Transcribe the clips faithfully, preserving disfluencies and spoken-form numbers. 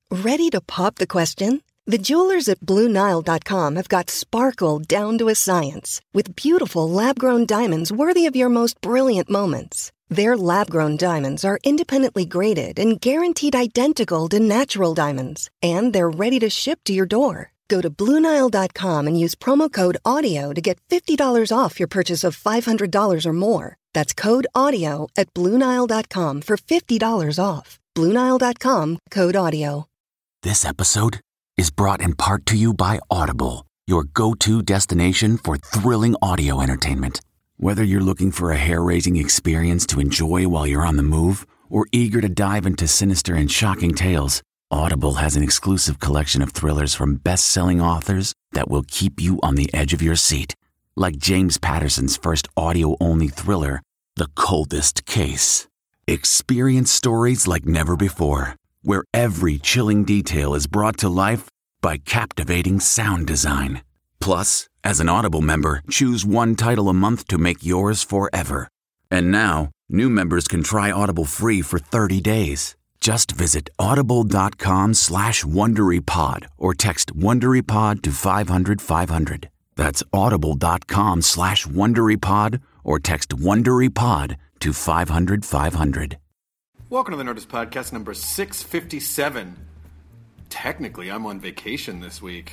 Ready to pop the question? The jewelers at Blue Nile dot com have got sparkle down to a science with beautiful lab-grown diamonds worthy of your most brilliant moments. Their lab-grown diamonds are independently graded and guaranteed identical to natural diamonds, and they're ready to ship to your door. Go to Blue Nile dot com and use promo code AUDIO to get fifty dollars off your purchase of five hundred dollars or more. That's code AUDIO at Blue Nile dot com for fifty dollars off. Blue Nile dot com, code AUDIO. This episode is brought in part to you by Audible, your go-to destination for thrilling audio entertainment. Whether you're looking for a hair-raising experience to enjoy while you're on the move or eager to dive into sinister and shocking tales, Audible has an exclusive collection of thrillers from best-selling authors that will keep you on the edge of your seat. Like James Patterson's first audio-only thriller, The Coldest Case. Experience stories like never before, where every chilling detail is brought to life by captivating sound design. Plus, as an Audible member, choose one title a month to make yours forever. And now, new members can try Audible free for thirty days. Just visit audible.com slash WonderyPod or text WonderyPod to five hundred five hundred. That's audible.com slash WonderyPod or text WonderyPod to five hundred five hundred. Welcome to the Nerdist Podcast number six fifty-seven. Technically, I'm on vacation this week.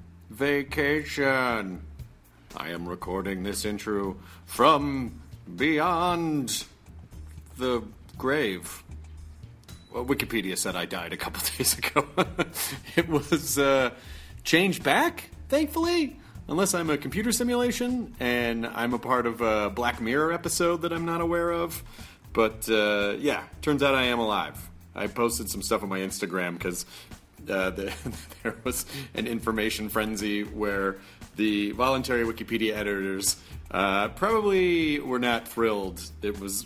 Vacation. I am recording this intro from beyond the grave. Well, Wikipedia said I died a couple days ago. It was uh, changed back, thankfully. Unless I'm a computer simulation and I'm a part of a Black Mirror episode that I'm not aware of. But, uh, yeah, turns out I am alive. I posted some stuff on my Instagram because uh, the, there was an information frenzy where the voluntary Wikipedia editors uh, probably were not thrilled. It was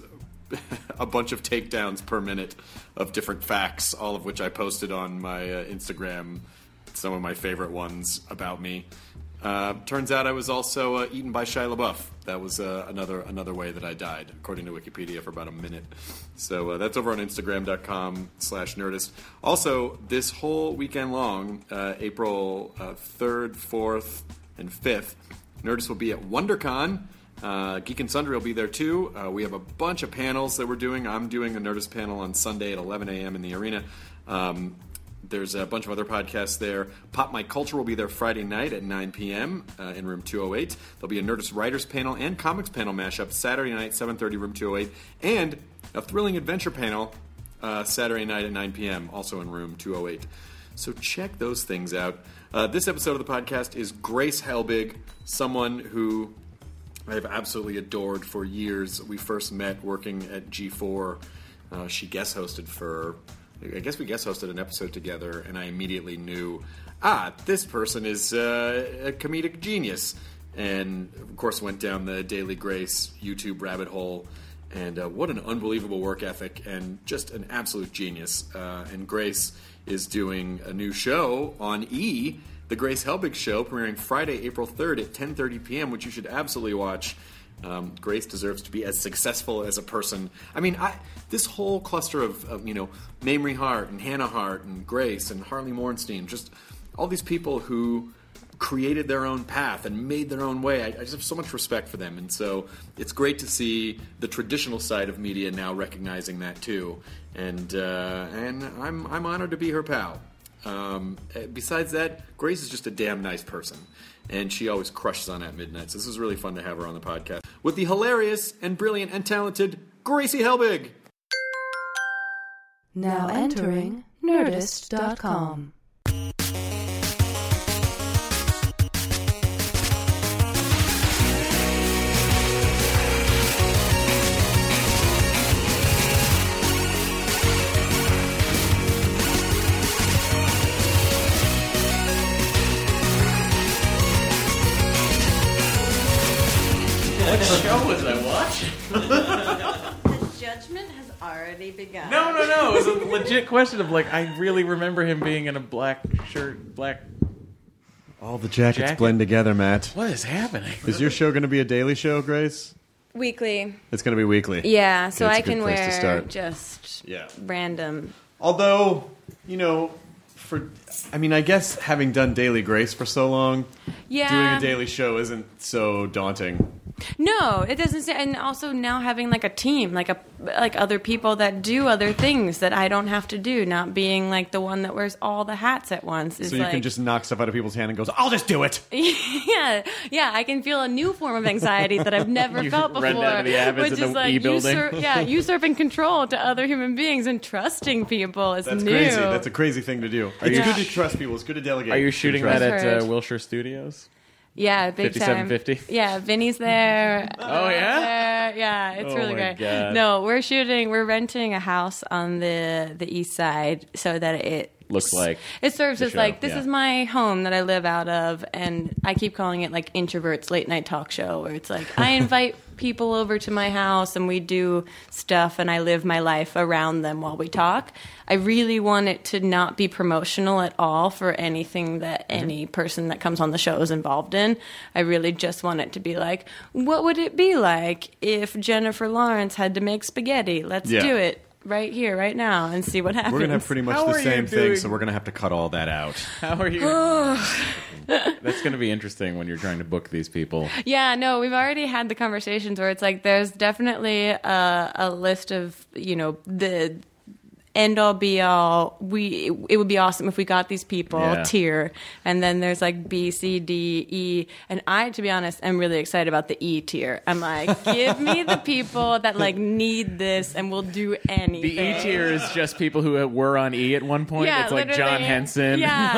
a bunch of takedowns per minute of different facts, all of which I posted on my uh, Instagram, some of my favorite ones about me. Uh, turns out I was also uh, eaten by Shia LaBeouf. That was uh, another another way that I died, according to Wikipedia, for about a minute. So uh, that's over on Instagram.com slash Nerdist. Also, this whole weekend long, uh, April uh, third, fourth, and fifth, Nerdist will be at WonderCon. Uh, Geek and Sundry will be there too. Uh, we have a bunch of panels that we're doing. I'm doing a Nerdist panel on Sunday at eleven a.m. in the arena. Um, There's a bunch of other podcasts there. Pop My Culture will be there Friday night at nine p.m. Uh, in room two oh eight. There'll be a Nerdist Writers panel and Comics panel mashup Saturday night, seven thirty, room two oh eight. And a Thrilling Adventure panel uh, Saturday night at nine p.m., also in room two oh eight. So check those things out. Uh, this episode of the podcast is Grace Helbig, someone who I have absolutely adored for years. We first met working at G four. Uh, she guest hosted for... I guess we guest hosted an episode together, and I immediately knew, ah, this person is uh, a comedic genius. And, of course, went down the Daily Grace YouTube rabbit hole. And uh, what an unbelievable work ethic and just an absolute genius. Uh, and Grace is doing a new show on E! The Grace Helbig Show, premiering Friday, April third at ten thirty p.m., which you should absolutely watch. Um, Grace deserves to be as successful as a person. I mean, I, this whole cluster of, of, you know, Mamrie Hart and Hannah Hart and Grace and Harley Morenstein, just all these people who created their own path and made their own way. I, I just have so much respect for them. And so it's great to see the traditional side of media now recognizing that too. And uh, and I'm I'm honored to be her pal. Um, besides that, Grace is just a damn nice person. And she always crushes on At Midnight. So this is really fun to have her on the podcast. With the hilarious and brilliant and talented Gracie Helbig. Now entering Nerdist dot com. What show was I watching? The judgment has already begun. No, no, no. It was a legit question of like, I really remember him being in a black shirt, black... All the jackets Jacket? blend together, Matt. What is happening? Is your show going to be a daily show, Grace? Weekly. It's going to be weekly. Yeah, so That's I a good can place to wear start. just Yeah. random. Although, you know, for, I mean, I guess having done Daily Grace for so long, Yeah. doing a daily show isn't so daunting. No, it doesn't. And also now having like a team, like a like other people that do other things that I don't have to do. Not being like the one that wears all the hats at once. Is So you like, can just knock stuff out of people's hand and goes, I'll just do it. yeah, yeah. I can feel a new form of anxiety that I've never You felt before. run down to the Abbots which in is the like E-building. usur- yeah, usurping control to other human beings and trusting people is That's new. crazy. That's a crazy thing to do. It's you- good to trust people. It's good to delegate. Are you Good to shooting trust. that at Heard. uh, Wilshire Studios? Yeah, big time. fifty-seven fifty? Yeah, Vinny's there. Oh, yeah? Uh, yeah, it's Oh, really my great. God. No, we're shooting. We're renting a house on the the east side so that it Looks like it serves the as show, like this yeah. is my home that I live out of, and I keep calling it like introverts late night talk show, where it's like I invite people over to my house and we do stuff and I live my life around them while we talk. I really want it to not be promotional at all for anything that Mm-hmm. any person that comes on the show is involved in. I really just want it to be like, what would it be like if Jennifer Lawrence had to make spaghetti? Let's Yeah. do it right here, right now, and see what happens. We're going to have pretty much How the are you same thing, doing- so we're going to have to cut all that out. How are you? That's going to be interesting when you're trying to book these people. Yeah, no, we've already had the conversations where it's like there's definitely a, a list of, you know, the end all be all. We it would be awesome if we got these people Yeah. tier, and then there's like B, C, D, E, and I, to be honest, am really excited about the E tier. I'm like, give me the people that like need this and will do anything. The E tier is just people who were on E at one point. Yeah, it's like John literally. Henson. Yeah.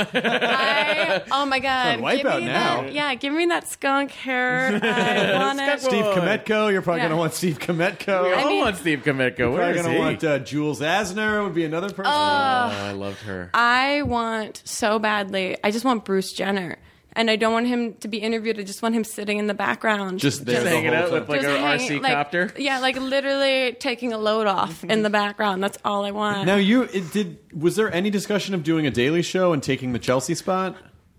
I, oh my god. It's on give Wipeout me now. That, yeah, give me that skunk hair. I want it. Steve Kometko. You're probably Yeah. going to want Steve Kometko. We I all mean- want Steve Kometko. You're Where probably is going he? to want uh, Jules Asner would be another person. oh, I loved her. I want so badly. I just want Bruce Jenner. And I don't want him to be interviewed. I just want him sitting in the background. just there Just the hanging whole out time. with like Just our R hanging- C like- copter. Yeah, like literally taking a load off in the background. That's all I want. Now, you it did. Was there any discussion of doing a daily show and taking the Chelsea spot?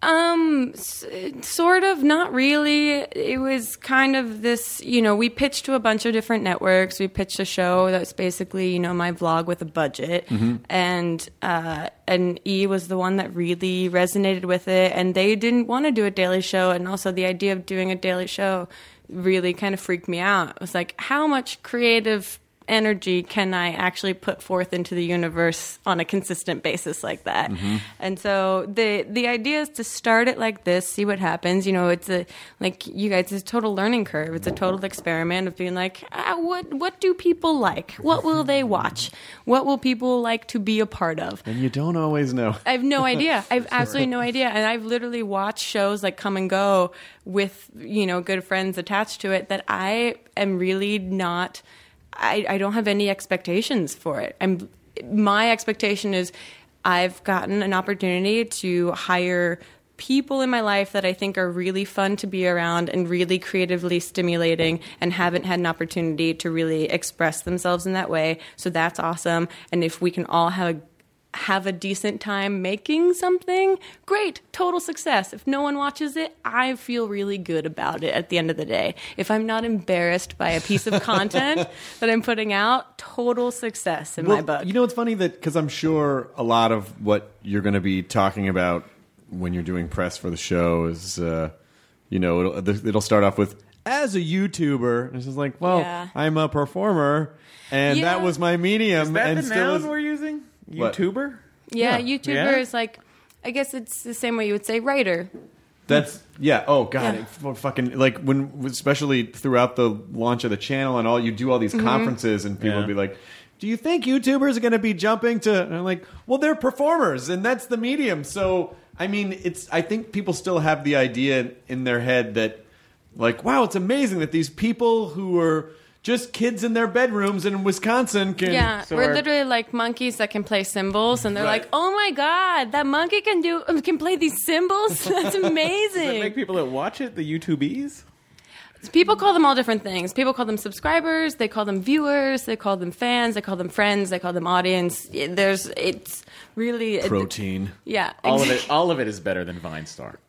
Um, s- sort of, not really. It was kind of this, you know, we pitched to a bunch of different networks. We pitched a show that's basically, you know, my vlog with a budget. And, uh, and E was the one that really resonated with it. And they didn't want to do a daily show. And also the idea of doing a daily show really kind of freaked me out. It was like, how much creative energy can I actually put forth into the universe on a consistent basis like that? And so the the idea is to start it like this, see what happens. You know, it's a like you guys, it's a total learning curve. It's a total experiment of being like, ah, what what do people like? What will they watch? What will people like to be a part of? And you don't always know. I have no idea. I have absolutely no idea. And I've literally watched shows like come and go with, you know, good friends attached to it that I am really not, I, I don't have any expectations for it. I'm, my expectation is I've gotten an opportunity to hire people in my life that I think are really fun to be around and really creatively stimulating and haven't had an opportunity to really express themselves in that way. So that's awesome. And if we can all have a have a decent time making something, great, total success. If no one watches it, I feel really good about it at the end of the day. If I'm not embarrassed by a piece of content that I'm putting out, total success in my book. You know, it's funny that because I'm sure a lot of what you're going to be talking about when you're doing press for the show is, uh, you know, it'll, it'll start off with, as a YouTuber. And it's just like, well, Yeah. I'm a performer, and Yeah. that was my medium. Is that and the still noun is, we're using? What? YouTuber? yeah, yeah. YouTuber Yeah? is like, I guess it's the same way you would say writer. That's yeah. Oh god, Yeah. it f- fucking like when, especially throughout the launch of the channel and all, you do all these Mm-hmm. conferences and people Yeah. will be like, "Do you think YouTubers are going to be jumping to?" And I'm like, "Well, they're performers, and that's the medium." So I mean, it's. I think people still have the idea in their head that, like, wow, it's amazing that these people who are just kids in their bedrooms in Wisconsin can. Yeah, So we're our- literally like monkeys that can play cymbals, and they're Right. like, "Oh my god, that monkey can do can play these cymbals. That's Does that amazing." make people that watch it the YouTubies? People call them all different things. People call them subscribers. They call them viewers. They call them fans. They call them friends. They call them audience. There's, it's really Protein. Yeah, All of it. All of it is better than Vine Star.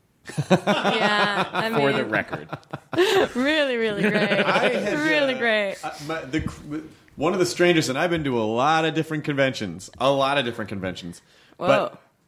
Yeah, I For mean, the record. really, really great. had, really uh, great. Uh, my, the, one of the strangest, and I've been to a lot of different conventions, a lot of different conventions. Whoa. But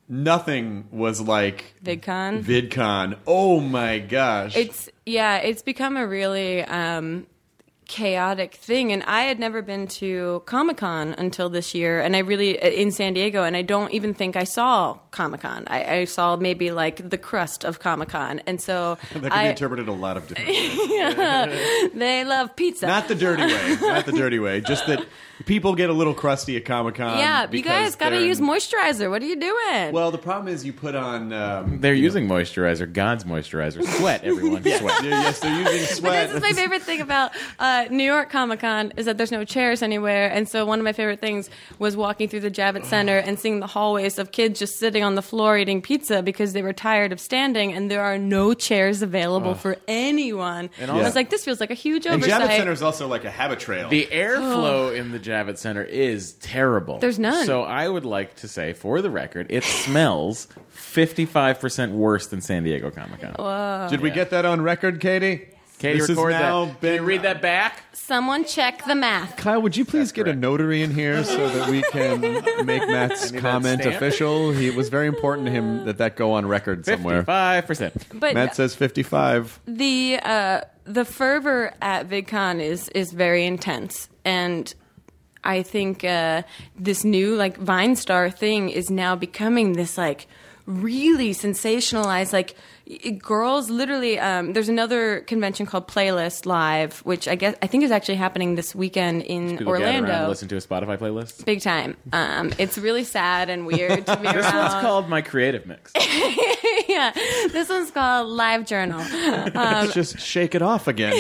nothing was like VidCon. VidCon. Oh my gosh. It's yeah, it's become a really um, chaotic thing, and I had never been to Comic-Con until this year, and I really in San Diego, and I don't even think I saw Comic-Con. I, I saw maybe like the crust of Comic-Con, and so that can I, be interpreted a lot of different ways. They love pizza. Not the dirty way. Not the dirty way. Just that people get a little crusty at Comic-Con. Yeah, you guys got to they're- use moisturizer. What are you doing? Well, the problem is you put on. Um, They're using moisturizer, God's moisturizer. Sweat, everyone. Sweat. Yeah, yes, they're using But sweat. this is my favorite thing about uh, New York Comic Con is that there's no chairs anywhere, and so one of my favorite things was walking through the Javits Center and seeing the hallways of kids just sitting on the floor eating pizza because they were tired of standing, and there are no chairs available for anyone. And I was like, this feels like a huge And oversight. Javits Center is also like a habit trail. The airflow in the Javits Center is terrible. There's none. So I would like to say, for the record, it smells fifty-five percent worse than San Diego Comic-Con. Did we get that on record, Katie? Katie, This has record now that. been- Can you read that back? Someone check the math. Kyle, would you please That's get correct. a notary in here so that we can make Matt's I need that comment stamp. official? He, it was very important to him that that go on record somewhere. fifty-five percent. But Matt says fifty-five. the uh, the fervor at VidCon is is very intense, and I think uh, this new like Vine Star thing is now becoming this like really sensationalized like y- girls literally um, there's another convention called Playlist Live, which I guess I think is actually happening this weekend in People gather around and Orlando. listen to a Spotify playlist. Big time. Um, it's really sad and weird to be around. This one's called My Creative Mix. yeah, this one's called Live Journal. Um, Let's just shake it off again.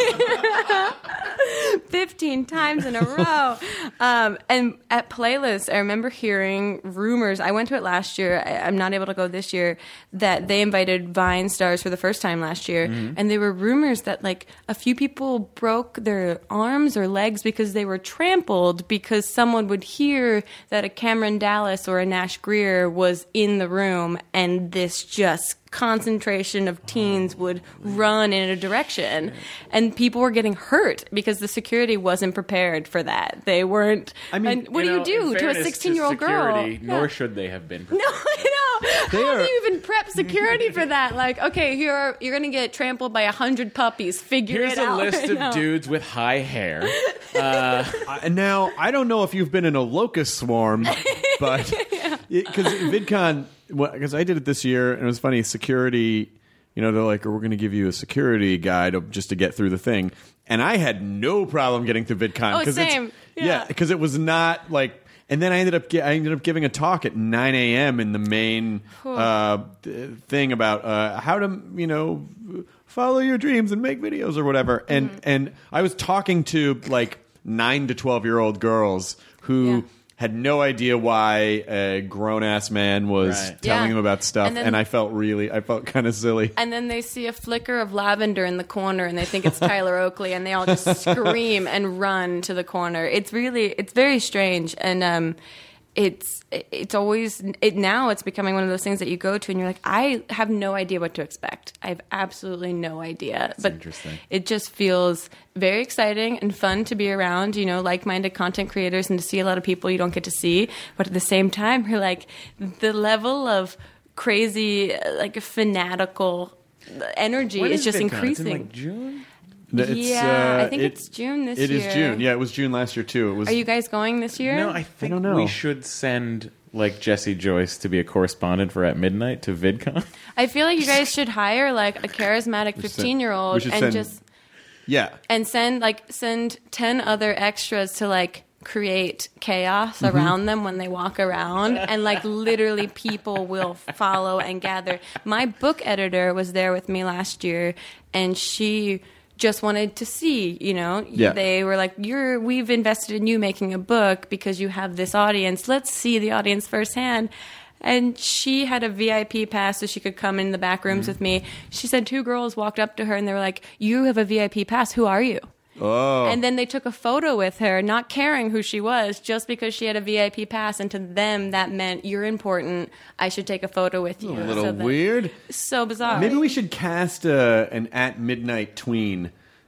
fifteen times in a row. Um, and at Playlist, I remember hearing rumors. I went to it last year. I, I'm not able to go this year. That they invited Vine stars for the first time last year, Mm-hmm. and there were rumors that like a few people broke their arms or legs because they were trampled because someone would hear that a Cameron Dallas or a Nash Greer was in the room, and this just concentration of teens would run in a direction, and people were getting hurt because the security wasn't prepared for that. They weren't. I mean, and what You do know, you do in to a fairness sixteen-year-old girl? security, Nor should they have been. No, I know. They How are- do you even prep security for that? Like, okay, here you're going to get trampled by a hundred puppies. Figure Here's it a out. list right of now. dudes with high hair. Uh, now, I don't know if you've been in a locust swarm, but because VidCon, because I did it this year, and it was funny. Security, you know, they're like, oh, "We're going to give you a security guide of- just to get through the thing," and I had no problem getting through VidCon. Oh, 'cause same. It's, Yeah. because it was not like. And then I ended up gi- I ended up giving a talk at nine a.m. in the main uh, th- thing about uh, how to you know follow your dreams and make videos or whatever. And Mm-hmm. and I was talking to like nine to twelve year old girls who Yeah. had no idea why a grown ass man was Right. telling Yeah. them about stuff, And and, then- I felt really I felt kind of silly. And then they see a flicker of lavender in the corner, and they think it's Tyler Oakley, and they all just scream and run to the corner. It's really, it's very strange, and um, it's it's always it now. It's becoming one of those things that you go to, and you're like, I have no idea what to expect. I have absolutely no idea. But interesting. it just feels very exciting and fun to be around, you know, like-minded content creators, and to see a lot of people you don't get to see. But at the same time, you're like, the level of crazy, like fanatical energy When is is just VidCon? It's in, increasing. like, June? It's, Yeah, uh, I think it- it's June this It year. is June. Yeah, it was June last year too. It was. Are you guys going this year? No, I think don't know. we should send like Jesse Joyce to be a correspondent for At Midnight to VidCon. I feel like you guys should hire like a charismatic should- fifteen-year-old we should and send- just Yeah. and send like send ten other extras to like create chaos Mm-hmm. around them when they walk around, and like literally people will follow and gather. My book editor was there with me last year, and she just wanted to see, you know, Yeah. they were like, you're we've invested in you making a book because you have this audience. Let's see the audience firsthand. And she had a V I P pass so she could come in the back Mm-hmm. rooms with me. She said two girls walked up to her and they were like, you have a V I P pass. Who are you? Oh. And then they took a photo with her, not caring who she was, just because she had a V I P pass. And to them, that meant you're important. I should take a photo with you. A little So that- weird. So bizarre. Maybe we should cast uh, an At Midnight tween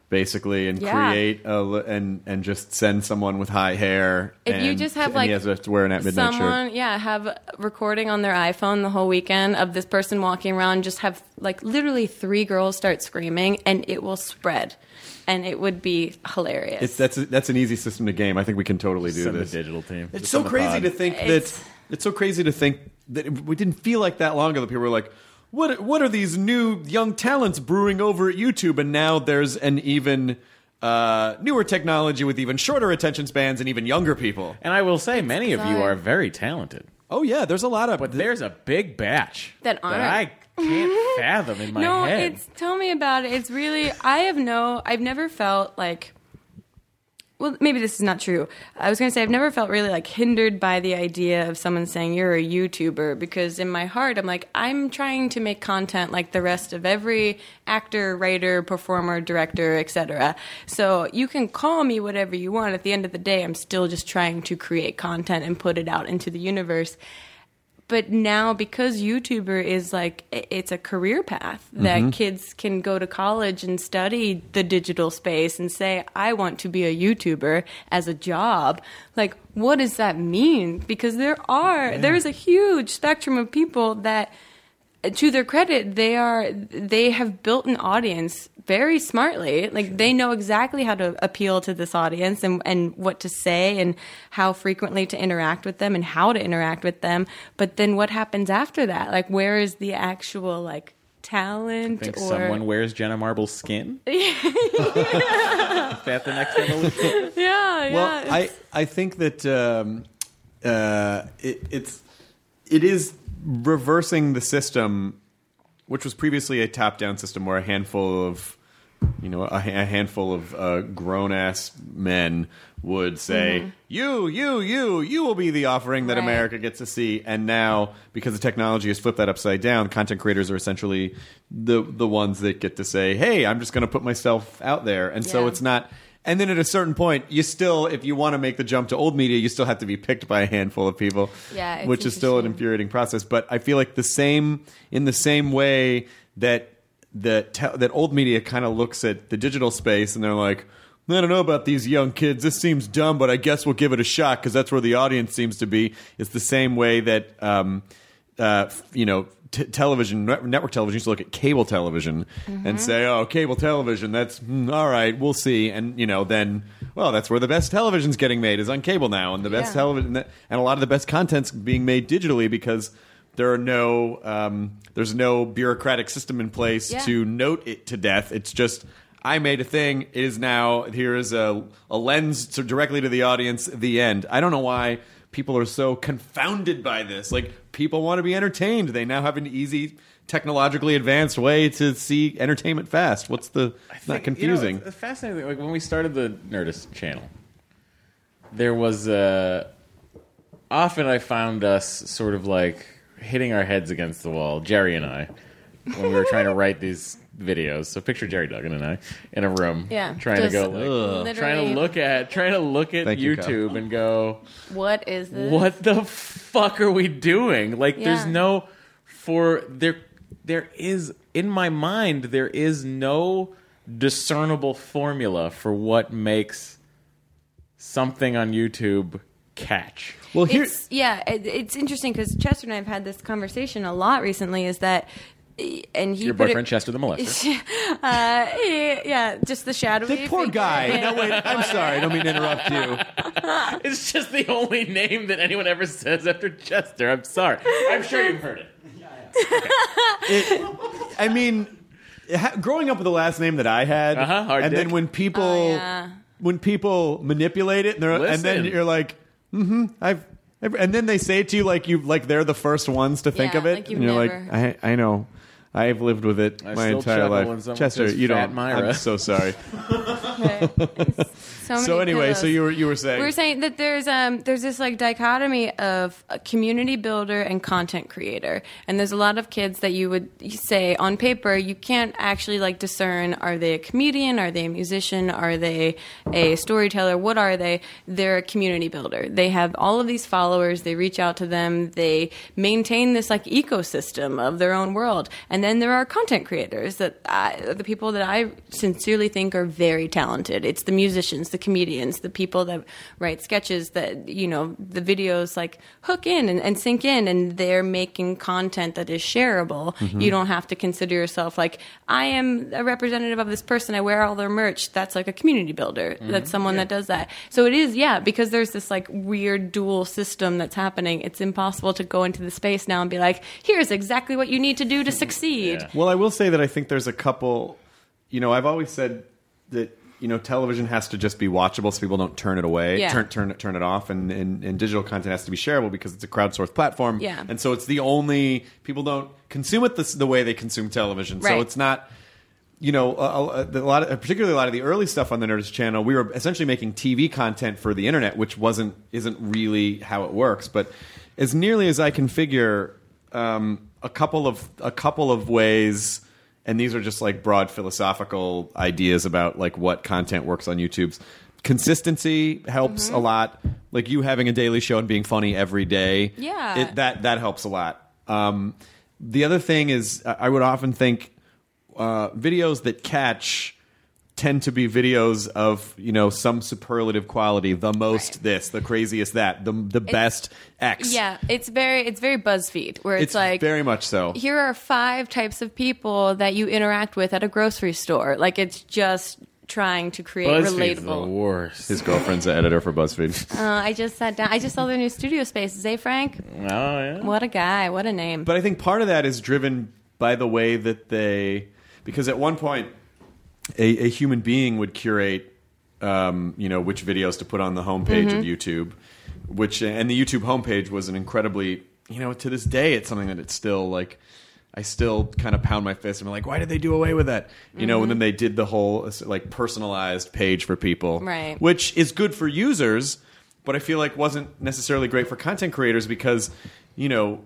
basically, and Yeah. create a, li- and and just send someone with high hair. If and, you just have and like he has to wear an at midnight someone, shirt. yeah, have a recording on their iPhone the whole weekend of this person walking around, just have like literally three girls start screaming, and it will spread, and it would be hilarious. It's that's a, that's an easy system to game. I think we can totally do Send the this. digital team. It's Just so on the crazy pod. to think It's- that it's so crazy to think that it, we didn't feel like that long ago that people were like, "What? What are these new young talents brewing over at YouTube?" And now there's an even uh, newer technology with even shorter attention spans and even younger people. And I will say, many of you bizarre. are very talented. Oh yeah, there's a lot of. But there's a big batch That aren't. I can't fathom in my no, head. it's tell me about it. It's really I have no I've never felt like well, maybe this is not true. I was going to say I've never felt really like hindered by the idea of someone saying you're a YouTuber, because in my heart I'm like I'm trying to make content like the rest of every actor, writer, performer, director, et cetera. So you can call me whatever you want. At the end of the day, I'm still just trying to create content and put it out into the universe. But now, because YouTuber is like, it's a career path that Mm-hmm. kids can go to college and study the digital space and say, I want to be a YouTuber as a job. Like, what does that mean? Because there are, there is a huge spectrum of people that, to their credit, they are, they have built an audience very smartly. Like, they know exactly how to appeal to this audience and, and what to say and how frequently to interact with them and how to interact with them. But then what happens after that? Like, where is the actual, like, talent? think or someone wears Jenna Marbles' skin? Is that the next evolution? Yeah, yeah. Well, I, it's- I think that um, uh, it, it's it is reversing the system, which was previously a top-down system where a handful of you know a, a handful of uh, grown-ass men would say, "You, you, you, you will be the offering that Right. America gets to see." And now, because the technology has flipped that upside down, content creators are essentially the the ones that get to say, "Hey, I'm just going to put myself out there," and so Yeah. it's not. And then at a certain point, you still, if you want to make the jump to old media, you still have to be picked by a handful of people, Yeah, it's which is still an interesting. infuriating process. But I feel like the same, in the same way that that te- that old media kind of looks at the digital space and they're like, I don't know about these young kids. This seems dumb, but I guess we'll give it a shot because that's where the audience seems to be. It's the same way that um, uh, f- you know. T- television, net- network television used to look at cable television and say, oh, cable television, that's, mm, all right, we'll see. And, you know, then, well, that's where the best television's getting made is on cable now. And the best Yeah. television, and a lot of the best content's being made digitally because there are no, um, there's no bureaucratic system in place Yeah. to note it to death. It's just, I made a thing, it is now, here is a, a lens to, directly to the audience, the end. I don't know why people are so confounded by this. Like, people want to be entertained. They now have an easy, technologically advanced way to see entertainment fast. What's the it's not think, confusing? You know, it's fascinating. Like when we started the Nerdist channel, there was uh, often I found us sort of like hitting our heads against the wall, Jerry and I, when we were trying to write these videos. So picture Jerry Duggan and I in a room, Yeah, trying to just go like, trying literally- to look at trying to look at Thank you, YouTube and go, What is this? what the fuck are we doing? Like, there's Yeah. no for there. There is in my mind there is no discernible formula for what makes something on YouTube catch. Well, here, It's, yeah, it, it's interesting because Chester and I have had this conversation a lot recently. Is that, and he Your put boyfriend it, Chester the molester. uh, yeah, just the shadowy. the poor figure. guy. No, wait, I'm sorry. I don't mean to interrupt you. It's just the only name that anyone ever says after Chester. I'm sorry. I'm sure you've heard it. It, I mean, ha- growing up with the last name that I had, Uh-huh, hard and dick. then when people Oh, yeah. when people manipulate it, and, they're, and then Listen. you're like, mm-hmm, I've, I've, and then they say it to you like you like they're the first ones to think Yeah, of it, like you've and you're never- like, I, I know. I've lived with it I my still entire chuckle life. when someone Chester, says you Fat don't. Myra. I'm so sorry. Right. So, many So anyway, pillows. so you were you were saying We were saying that there's um there's this like dichotomy of a community builder and content creator, and there's a lot of kids that you would say on paper you can't actually like discern, are they a comedian, are they a musician, are they a storyteller, what are they? They're a community builder. They have all of these followers, they reach out to them, they maintain this like ecosystem of their own world, and And then there are content creators that I, the people that I sincerely think are very talented. It's the musicians, the comedians, the people that write sketches that, you know, the videos like hook in and, and sink in, and they're making content that is shareable. Mm-hmm. You don't have to consider yourself like, I am a representative of this person. I wear all their merch. That's like a community builder. Mm-hmm. That's someone yeah. that does that. So it is, yeah, because there's this like weird dual system that's happening. It's impossible to go into the space now and be like, here's exactly what you need to do to succeed. Yeah. Well, I will say that I think there's a couple, you know, I've always said that, you know, television has to just be watchable so people don't turn it away, yeah. turn turn turn it off, and, and, and digital content has to be shareable because it's a crowdsourced platform. Yeah. And so it's the only, people don't consume it the, the way they consume television. Right. So it's not, you know, a, a, a lot of, particularly a lot of the early stuff on the Nerdist channel, we were essentially making T V content for the internet, which wasn't isn't really how it works. But as nearly as I can figure, um, a couple of a couple of ways, and these are just like broad philosophical ideas about like what content works on YouTube's. Consistency helps mm-hmm. a lot. Like you having a daily show and being funny every day, yeah, it, that that helps a lot. Um, the other thing is, I would often think. Uh, videos that catch tend to be videos of, you know, some superlative quality, the most right. this, the craziest that, the the it's, best X. Yeah, it's very it's very BuzzFeed, where it's, it's like very much so. Here are five types of people that you interact with at a grocery store. Like it's just trying to create BuzzFeed's relatable. The worst. His girlfriend's the editor for BuzzFeed. Uh, I just sat down. I just saw their new studio space. Zay Frank. Oh yeah. What a guy! What a name. But I think part of that is driven by the way that they. Because at one point, a, a human being would curate, um, you know, which videos to put on the homepage mm-hmm. of YouTube, which and the YouTube homepage was an incredibly, you know, to this day, it's something that it's still like, I still kind of pound my fist and I'm like, why did they do away with that? You mm-hmm. know, and then they did the whole like personalized page for people, right? Which is good for users, but I feel like wasn't necessarily great for content creators because, you know.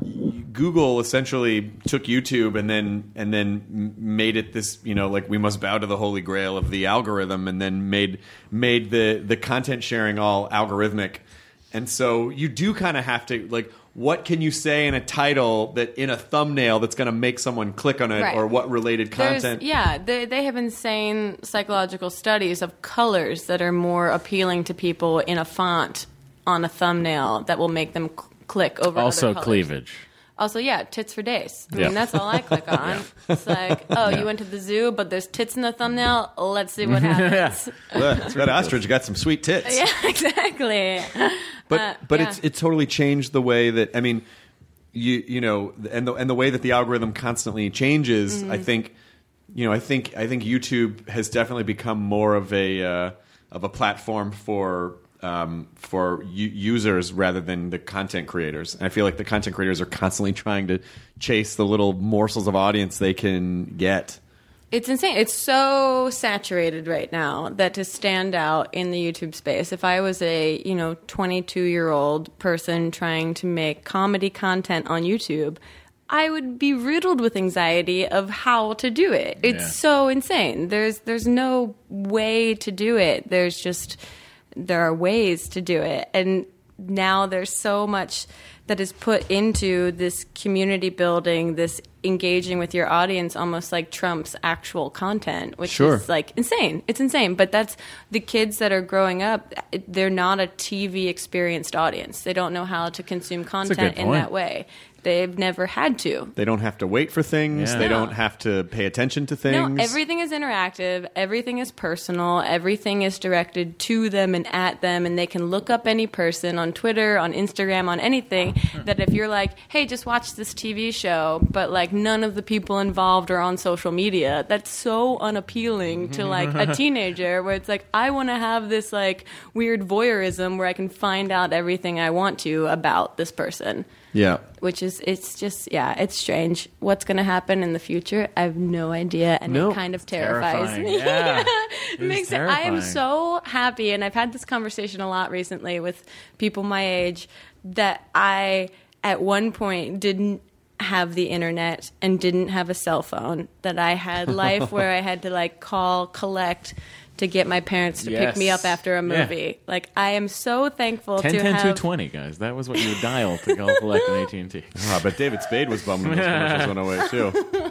Google essentially took YouTube and then and then made it this, you know, like we must bow to the holy grail of the algorithm, and then made made the the content sharing all algorithmic. And so you do kind of have to like, what can you say in a title that in a thumbnail that's going to make someone click on it, right. or what related content? There's, yeah, they, they have insane psychological studies of colors that are more appealing to people in a font on a thumbnail that will make them cl- click over also other colors. Cleavage. Also, yeah, tits for days. I Yeah. mean, that's all I click on. Yeah. It's like, oh, Yeah. you went to the zoo, but there's tits in the thumbnail. Let's see what happens. Well, that ostrich got some sweet tits. Yeah, exactly. But Uh, but yeah. it's it totally changed the way that, I mean, you you know, and the and the way that the algorithm constantly changes. Mm-hmm. I think, you know, I think I think YouTube has definitely become more of a uh, of a platform for. Um, for u- users rather than the content creators. And I feel like the content creators are constantly trying to chase the little morsels of audience they can get. It's insane. It's so saturated right now that to stand out in the YouTube space, if I was a, you know, twenty-two-year-old person trying to make comedy content on YouTube, I would be riddled with anxiety of how to do it. It's Yeah. so insane. There's there's no way to do it. There's just there are ways to do it. And now there's so much that is put into this community building, this engaging with your audience, almost like Trump's actual content, which Sure. is like insane. It's insane. But that's the kids that are growing up. They're not a T V experienced audience. They don't know how to consume good content in point. that way. They've never had to. They don't have to wait for things. Yeah. They No. don't have to pay attention to things. No, everything is interactive. Everything is personal. Everything is directed to them and at them. And they can look up any person on Twitter, on Instagram, on anything. That if you're like, hey, just watch this T V show, but like none of the people involved are on social media, that's so unappealing to like a teenager where it's like, I want to have this like weird voyeurism where I can find out everything I want to about this person. Yeah. Which is, it's just, yeah, it's strange. What's going to happen in the future? I have no idea, and No. it kind of terrifies Terrifying. me. Yeah. It It is makes it, I am terrifying. so happy, and I've had this conversation a lot recently with people my age, that I, at one point, didn't have the internet and didn't have a cell phone, that I had life where I had to, like, call, collect, to get my parents to pick me Yes. up after a Yeah. movie. Like, I am so thankful ten to ten have... two twenty, guys. That was what you would dial to go collect an A T and T. Oh, but David Spade was bummed when those commercials went away, too.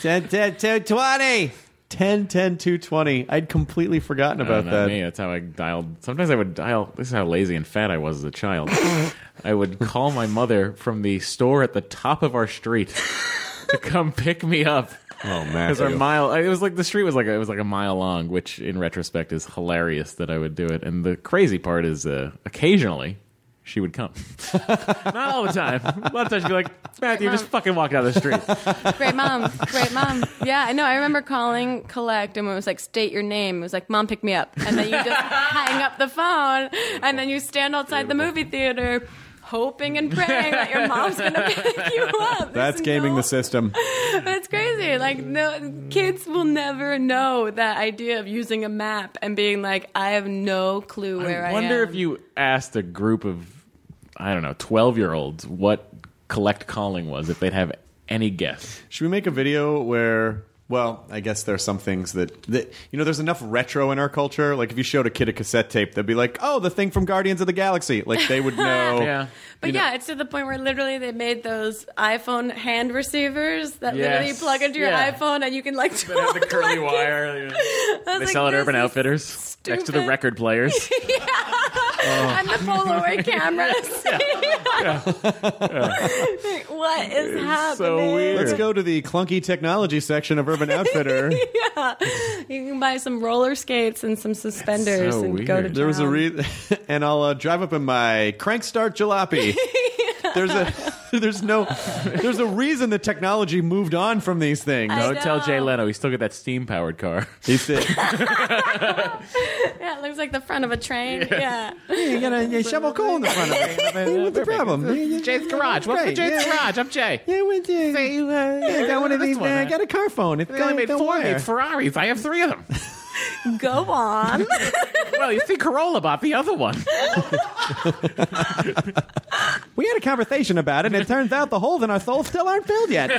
ten, ten, two twenty. ten, ten, two twenty. I'd completely forgotten about uh, not that. Me. That's how I dialed. Sometimes I would dial. This is how lazy and fat I was as a child. I would call my mother from the store at the top of our street to come pick me up. Oh man! Because our mile, it was like the street was like a, it was like a mile long, which in retrospect is hilarious that I would do it. And the crazy part is, uh, occasionally she would come, not all the time. A lot of times she'd be like, "Matthew, just fucking walk down the street." Great mom, great mom. Yeah, I know. I remember calling collect, and when it was like, "State your name," it was like, "Mom, pick me up," and then you just hang up the phone, and then you stand outside the movie theater, hoping and praying that your mom's gonna pick you up. That's There's gaming no- the system. That's crazy. Like, no, kids will never know that idea of using a map and being like, I have no clue where I, I wonder am. if you asked a group of, I don't know, twelve-year-olds what collect calling was, if they'd have any guess. Should we make a video where, well, I guess there are some things that, that, you know, there's enough retro in our culture. Like, if you showed a kid a cassette tape, they'd be like, oh, the thing from Guardians of the Galaxy. Like, they would know. Yeah. But you know- yeah, it's to the point where literally they made those iPhone hand receivers that Yes. literally plug into your Yeah. iPhone and you can like They have the talk curly like it. wire. you know. I was They like, sell at this Urban is Outfitters next to the stupid. record players. And the Polaroid cameras. Like, what is happening? so weird. Let's go to the clunky technology section of Urban Outfitter. Yeah. You can buy some roller skates and some suspenders so and weird. go to town. There was a re- and I'll uh, drive up in my crank start jalopy. There's a there's no there's a reason the technology moved on from these things. I Don't tell know. Jay Leno. He's still got that steam-powered car. He said, Yeah, it looks like the front of a train. Yeah. "You got a shovel coal in the front of it. What's the problem?" Jay's garage. Welcome to Great, Jay's yeah. garage. I'm Jay. Yeah, went to, yeah, I got one of this these. one, uh, I huh? got a car phone. It's They got only made don't four wire. made Ferraris. I have three of them. Go on. Well, you see, Corolla bought the other one. We had a conversation about it, and it turns out the holes in our soul still aren't filled yet.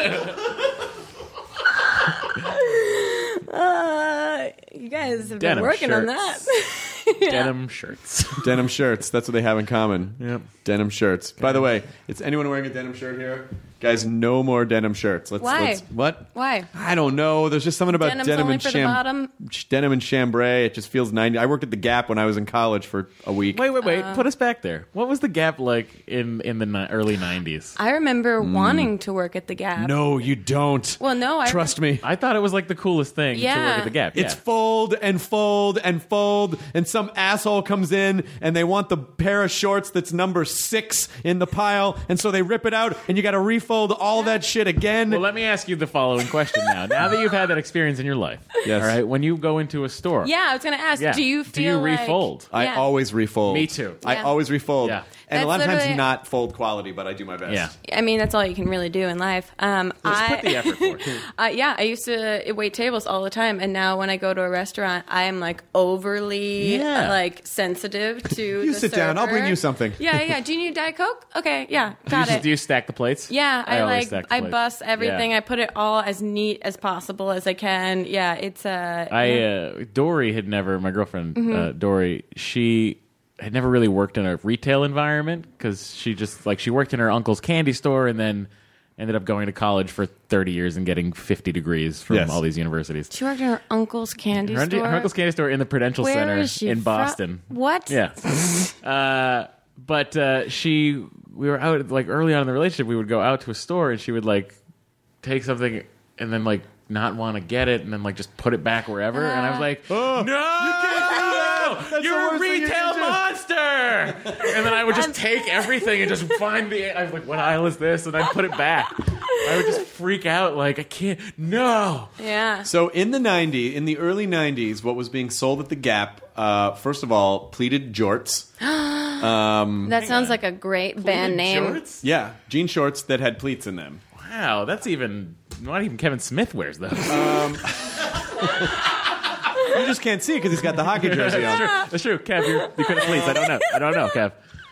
Uh, you guys have Denim been working on shirts. that. Denim shirts. Denim shirts. That's what they have in common. Yep. Denim shirts. By the way, is anyone wearing a denim shirt here? Guys, no more denim shirts. Let's, Why? Let's, what? Why? I don't know. There's just something about Denim's denim only and for the cham- bottom? denim and chambray. It just feels ninety. I worked at the Gap when I was in college for a week. Wait, wait, wait. Put us back there. What was the Gap like in, in the ni- early nineties? I remember wanting to work at the Gap. No, you don't. Well, no, I Trust me. I thought it was like the coolest thing to Yeah. work at the Gap. It's Yeah. fold and fold and fold, and some asshole comes in and they want the pair of shorts that's number six in the pile, and so they rip it out, and you got to refold all that shit again. Well, let me ask you the following question now. Now that you've had that experience in your life, Yes. all right, when you go into a store, Yeah, I was going to ask, Yeah. do you Do feel you like- refold? I Yeah. always refold. Me too. I Yeah. always refold. Yeah. And a That's lot of times literally- not fold quality, but I do my best. Yeah. I mean, that's all you can really do in life. Um, Just I, put the effort for it. Uh, yeah, I used to wait tables all the time, and now when I go to a restaurant, I am like overly Yeah. uh, like sensitive to. You the sit down. I'll server. bring you something. Yeah, yeah. Do you need Diet Coke? Okay, yeah, Do you, got just- it. do you stack the plates? Yeah, I, always like stack the I plates. bust everything. Yeah. I put it all as neat as possible as I can. Yeah, it's uh, I yeah. uh, Dory had never, my girlfriend Mm-hmm. uh, Dory, she had never really worked in a retail environment because she just like she worked in her uncle's candy store and then ended up going to college for thirty years and getting fifty degrees from Yes. all these universities. She worked in her uncle's candy Her, store. her uncle's candy store in the Prudential Where Center is she in fro- Boston. What? Yeah. uh, but uh, she, we were out like early on in the relationship. We would go out to a store and she would like take something and then like not want to get it and then like just put it back wherever. and I was like, Oh, no, you can't do that! That's the you're a worst thing you retail can do." monster. And then I would just take everything and just find the. I was like, what aisle is this? And I'd put it back. I would just freak out like I can't. No. Yeah. So in the nineties, in the early nineties, what was being sold at the Gap, uh, first of all, pleated jorts. That sounds like a great band name. Jorts? Yeah, jean shorts that had pleats in them. Wow, that's even. Not even Kevin Smith wears those. You just can't see it because he's got the hockey jersey on. That's true. Kev, you're, you couldn't please. I don't know. I don't know, Kev.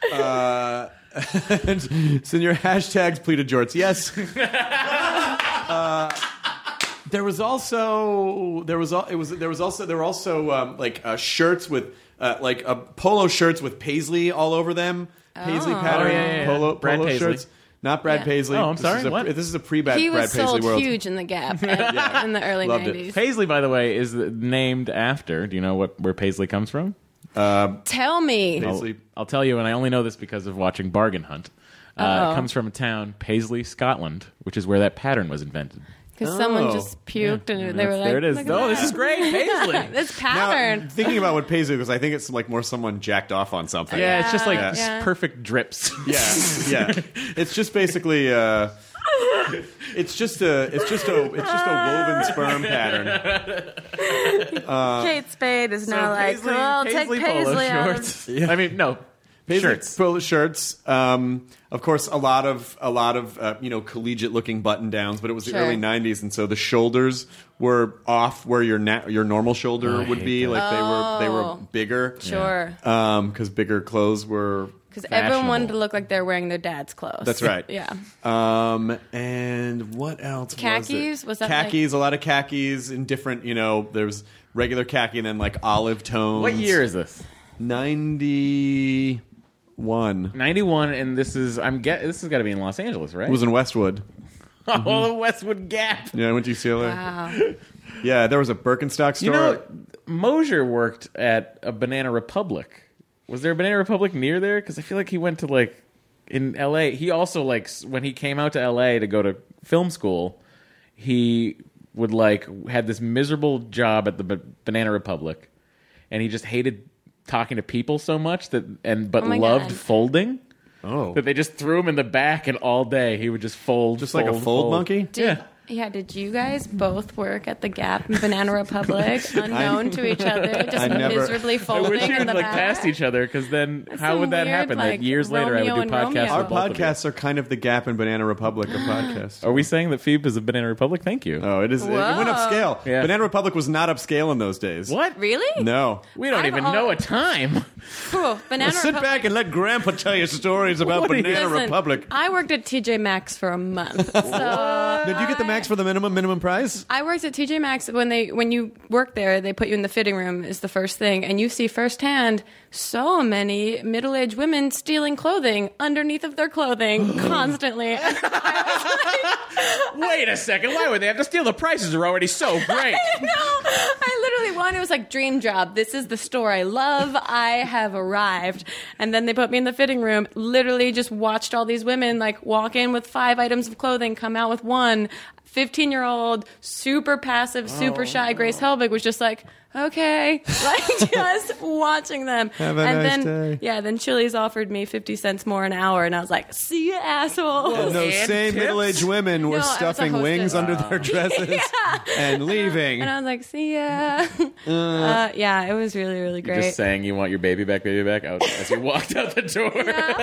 Send your hashtags pleated jorts. Yes. uh, there was also there was al- it was there was also there were also um, like uh, shirts with uh, like uh, polo shirts with paisley all over them. Paisley pattern Oh, yeah, yeah, yeah. polo Brad polo Paisley. shirts. Not Brad Yeah. Paisley. Oh, I'm This sorry, is a, what? This is a pre-Brad He was Paisley sold world. huge in the Gap at- in the early Loved it. nineties. Paisley, by the way, is named after. Do you know what where Paisley comes from? Tell me. Paisley. I'll tell you, and I only know this because of watching Bargain Hunt. Uh, it comes from a town, Paisley, Scotland, which is where that pattern was invented. Because someone Oh. just puked and they were like, there it is. "Look at Oh, that." this is great, Paisley. This Now, pattern. thinking about what Paisley was, I think it's like more someone jacked off on something. Yeah, it's just like Yeah. s- Yeah. perfect drips. Yeah, yeah. It's just basically, uh, it's just a, it's just a, it's just a woven sperm pattern. Kate Spade is now like, Paisley, well, Paisley take polo Paisley out. shorts. I mean, no, Paisley shirts. polo shirts. Um, of course, a lot of a lot of uh, you know collegiate-looking button-downs, but it was the Sure. early nineties, and so the shoulders were off where your na- your normal shoulder Oh, I would hate be. that. Like they were they were Oh. bigger. Sure. Because bigger clothes were. Because everyone wanted to Fashionable. look like they're wearing their dad's clothes. That's right. Yeah. Um, and what else? Khakis? Was, it? Was that khakis? A lot of khakis in different. You know, there's regular khaki and then like olive tones. What year is this? Ninety one. ninety-one, and this is I'm get this has got to be in Los Angeles, right? It was in Westwood. oh, the Westwood Gap. Yeah, I went to U C L A. Wow. Yeah, there was a Birkenstock store. You know, Mosier worked at a Banana Republic. Was there a Banana Republic near there? Because I feel like he went to like in L A. He also like s- when he came out to L A to go to film school, he would like had this miserable job at the B- Banana Republic, and he just hated talking to people so much that and but Oh my loved God. folding. oh, That they just threw him in the back, and all day he would just fold, just like a fold, fold monkey. Did, Yeah. yeah, did you guys both work at the Gap and Banana Republic, unknown to each other, just I never- miserably I folding wish you in would the like back? pass each other, because then how some would that weird, happen? like, that years later I Romeo would do and podcasts. Romeo. Our with both of you. podcasts are kind of the Gap and Banana Republic of podcasts. Are we saying that Phoebe is a Banana Republic? Thank you. Oh, it is. It went Whoa. upscale. Yeah. Banana Republic was not upscale in those days. What? Really? No. We don't I've even al- know a time. Cool. Banana Sit Republic. back and let Grandpa tell you stories about What are you- Banana Listen, Republic. I worked at T J Maxx for a month. So Did you get the max for the minimum minimum price? I worked at T J Maxx. When they when you work there, they put you in the fitting room is the first thing, and you see firsthand so many middle aged women stealing clothing underneath of their clothing constantly. And Wait a second. Why would they have to steal? The prices are already so great. no, I literally one. It was like dream job. This is the store I love. I have arrived. And then they put me in the fitting room. Literally just watched all these women like walk in with five items of clothing, come out with one. fifteen year old, super passive, super shy Grace Helbig was just like, okay, like just watching them. Have a and nice then, day. yeah, then Chili's offered me fifty cents more an hour, and I was like, see you, asshole. And those And same tips? middle-aged women were No, I was a stuffing hostess. wings under their dresses and leaving. And I was like, see ya. uh, yeah, it was really, really You're great. just saying you want your baby back, baby back out as you walked out the door.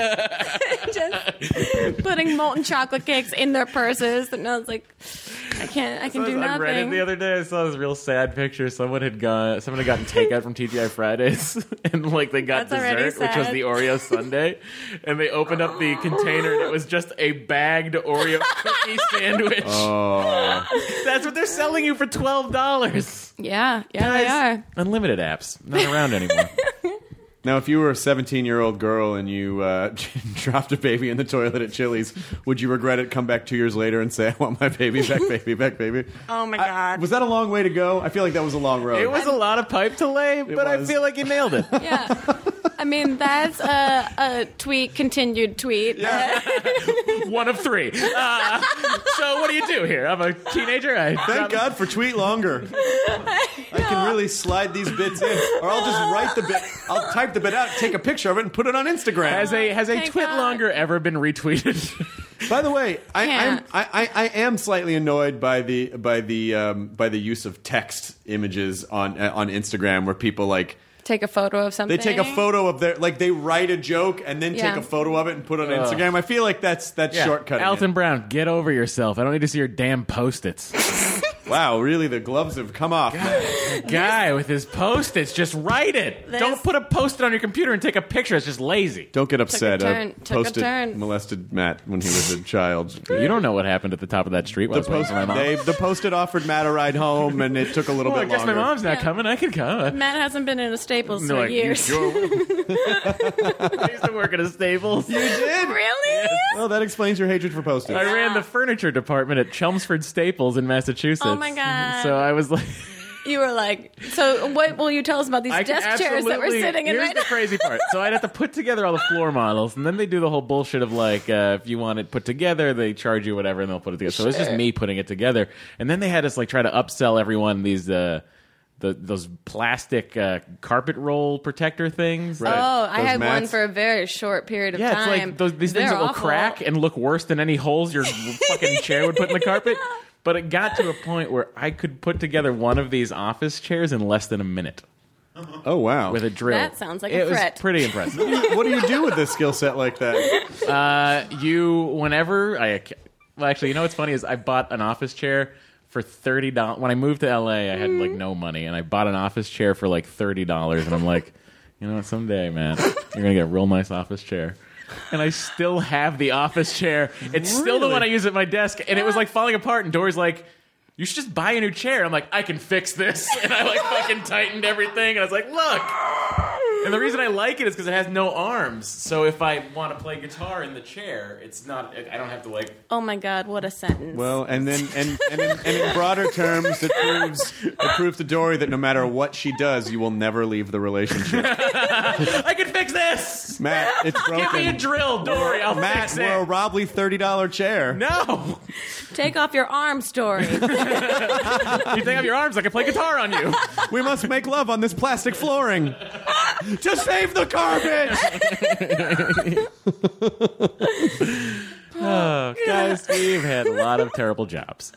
just putting molten chocolate cakes in their purses, and I was like, I can't, I can do on Reddit nothing. the other day, I saw this real sad picture. Someone had gone, someone had gotten takeout from T G I Fridays, and like they got That's already dessert, which was sad. the Oreo sundae, and they opened up the container, and it was just a bagged Oreo cookie sandwich. Oh. That's what they're selling you for twelve dollars. Yeah, yeah, they are. Unlimited apps, not around anymore. Now, if you were a seventeen-year-old girl and you uh, dropped a baby in the toilet at Chili's, would you regret it, come back two years later and say, I want my baby back, baby back, baby? Oh my I- god. was that a long way to go? I feel like that was a long road. It was a lot of pipe to lay, but I was. feel like you nailed it. Yeah. I mean, that's a, a tweet, continued tweet. One of three. Uh, so what do you do here? I'm a teenager. I Thank God for tweet longer. I can really slide these bits in. Or I'll just write the bit. I'll type the bit out, take a picture of it, and put it on Instagram. Has a has a Thank twit God. longer ever been retweeted? By the way, I, I'm, Can't. I, I, I am slightly annoyed by the by the um, by the use of text images on uh, on Instagram, where people like Take a photo of something. they take a photo of their like they write a joke and then Yeah. take a photo of it and put it on Instagram. I feel like that's that's shortcutting. Alton it. Brown, get over yourself. I don't need to see your damn post-its. Wow, really? The gloves have come off. Guy with his post-its, just write it. This- Don't put a post-it on your computer and take a picture. It's just lazy. Don't get upset. turn, Uh, took a Post-it turn. molested Matt when he was a child. You don't know what happened at the top of that street while I The, was waiting post, for my mom. they, the Post-it offered Matt a ride home, and it took a little Well, I bit guess longer. my mom's not coming. I could come. Matt hasn't been in a Staples They're for like, years. "You sure?" I used to work at a Staples. You did? Really? Well, that explains your hatred for Post-its. I ran the furniture department at Chelmsford Staples in Massachusetts. Oh, my God. So I was like, You were like, so what will you tell us about these I can desk chairs that we're absolutely- sitting in Here's right the now? crazy part. So I'd have to put together all the floor models, and then they do the whole bullshit of like, uh, if you want it put together, they charge you whatever, and they'll put it together. So it was just Sure. me putting it together, and then they had us like try to upsell everyone these. Uh, the, those plastic uh, carpet roll protector things. Right. Oh, I Those had one mats? for a very short period of Yeah, it's time. like those, these things They're that will awful. crack and look worse than any holes your fucking chair would put in the carpet. But it got to a point where I could put together one of these office chairs in less than a minute Oh, wow. with a drill. That sounds like a it threat. was pretty impressive. What do you do with this skill set like that? uh, you, whenever I, well, actually, you know what's funny is I bought an office chair for thirty dollars. When I moved to L A, I had like no money, and I bought an office chair for like thirty dollars, and I'm like, you know what, someday, man, you're gonna get a real nice office chair. And I still have the office chair. It's still the Really? one I use at my desk, and it was like falling apart. And Dory's like, "You should just buy a new chair." I'm like, "I can fix this," and I like fucking tightened everything. And I was like, "Look." And the reason I like it is because it has no arms. So if I want to play guitar in the chair, it's not. I don't have to like. Oh my God, what a sentence. Well, and then and, and, in, and in broader terms, it proves it proves to Dory that no matter what she does, you will never leave the relationship. I can fix this. Matt, it's broken. Give me a drill, Dory. I'll Matt, fix we're a it. Robley thirty dollar chair. No. Take off your arm, Story. You take off your arms, I can play guitar on you. We must make love on this plastic flooring to save the carpet. Oh, guys, we've had a lot of terrible jobs.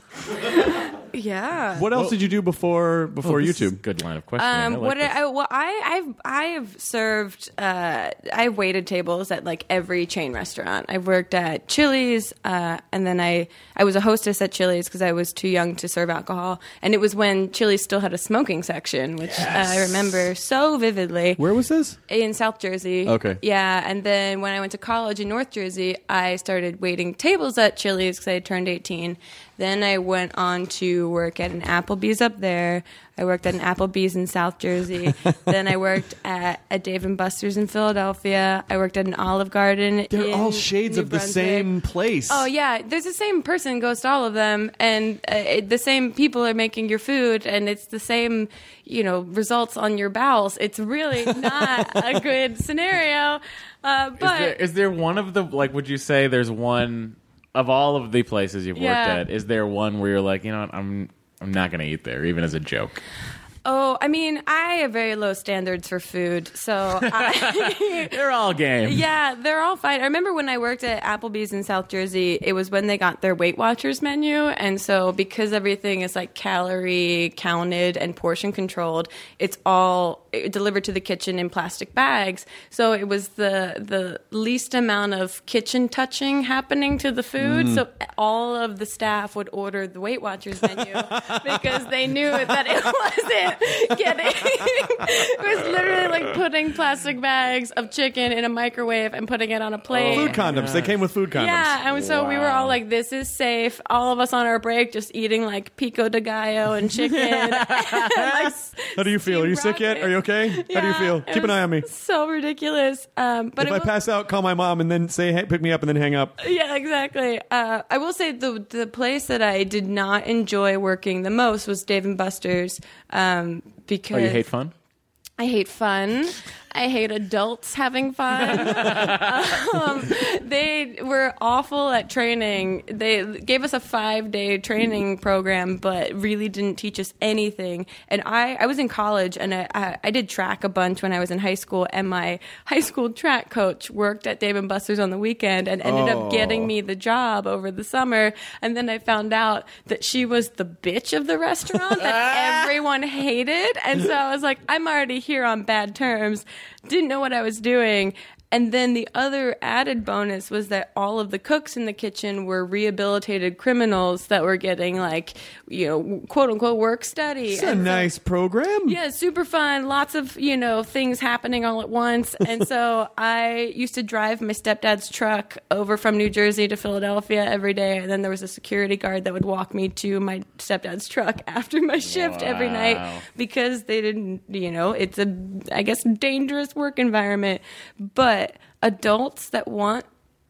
Yeah. What else did you do before before Oh, this is a YouTube? good line of questioning. I Um, like what this. I, well, I, I've I've served uh, I've waited tables at like every chain restaurant. I've worked at Chili's, uh, and then I I was a hostess at Chili's because I was too young to serve alcohol, and it was when Chili's still had a smoking section, which uh, I remember so vividly. Where was this? In South Jersey. Okay. Yeah, and then when I went to college in North Jersey, I started waiting tables at Chili's because I had turned eighteen. Then I went on to work at an Applebee's up there. I worked at an Applebee's in South Jersey. Then I worked at a Dave and Buster's in Philadelphia. I worked at an Olive Garden. They're in all shades New of the Brunswick. same place. Oh yeah, there's the same person goes to all of them, and uh, it, the same people are making your food, and it's the same, you know, results on your bowels. It's really not a good scenario. Uh, Is but there, is there one of the, like, would you say there's one of all of the places you've worked Yeah. at? Is there one where you're like, you know what, I'm I'm not going to eat there, even as a joke? oh, I mean, I have very low standards for food, so I, They're all game. yeah, they're all fine. I remember when I worked at Applebee's in South Jersey, it was when they got their Weight Watchers menu, and so because everything is like calorie counted and portion controlled, it's all delivered to the kitchen in plastic bags. So it was the the least amount of kitchen touching happening to the food. So all of the staff would order the Weight Watchers menu because they knew that it wasn't getting. It was literally like putting plastic bags of chicken in a microwave and putting it on a plate. Food condoms. They came with food condoms. Yeah, and so we were all like, "This is safe." All of us on our break just eating like pico de gallo and chicken. And, like, How do you feel? Are you sick yet? Are you okay? How do you Yeah, feel? it Keep an was eye on me. So ridiculous. Um, but If it I was, pass out, call my mom and then say, hey, pick me up and then hang up. yeah, exactly. Uh, I will say the the place that I did not enjoy working the most was Dave and Buster's, um, because Oh, you hate fun? I hate fun. I hate adults having fun. um, they were awful at training. They gave us a five-day training program, but really didn't teach us anything. And I, I was in college, and I, I, I did track a bunch when I was in high school, and my high school track coach worked at Dave and Buster's on the weekend and ended Oh. up getting me the job over the summer. And then I found out that she was the bitch of the restaurant that everyone hated. And so I was like, I'm already here on bad terms. Didn't know what I was doing. And then the other added bonus was that all of the cooks in the kitchen were rehabilitated criminals that were getting like, you know, quote unquote work study. It's a And so- nice program. yeah, super fun. Lots of, you know, things happening all at once. And so I used to drive my stepdad's truck over from New Jersey to Philadelphia every day. And then there was a security guard that would walk me to my stepdad's truck after my shift every night because they didn't, you know, it's a, I guess, dangerous work environment. But adults that want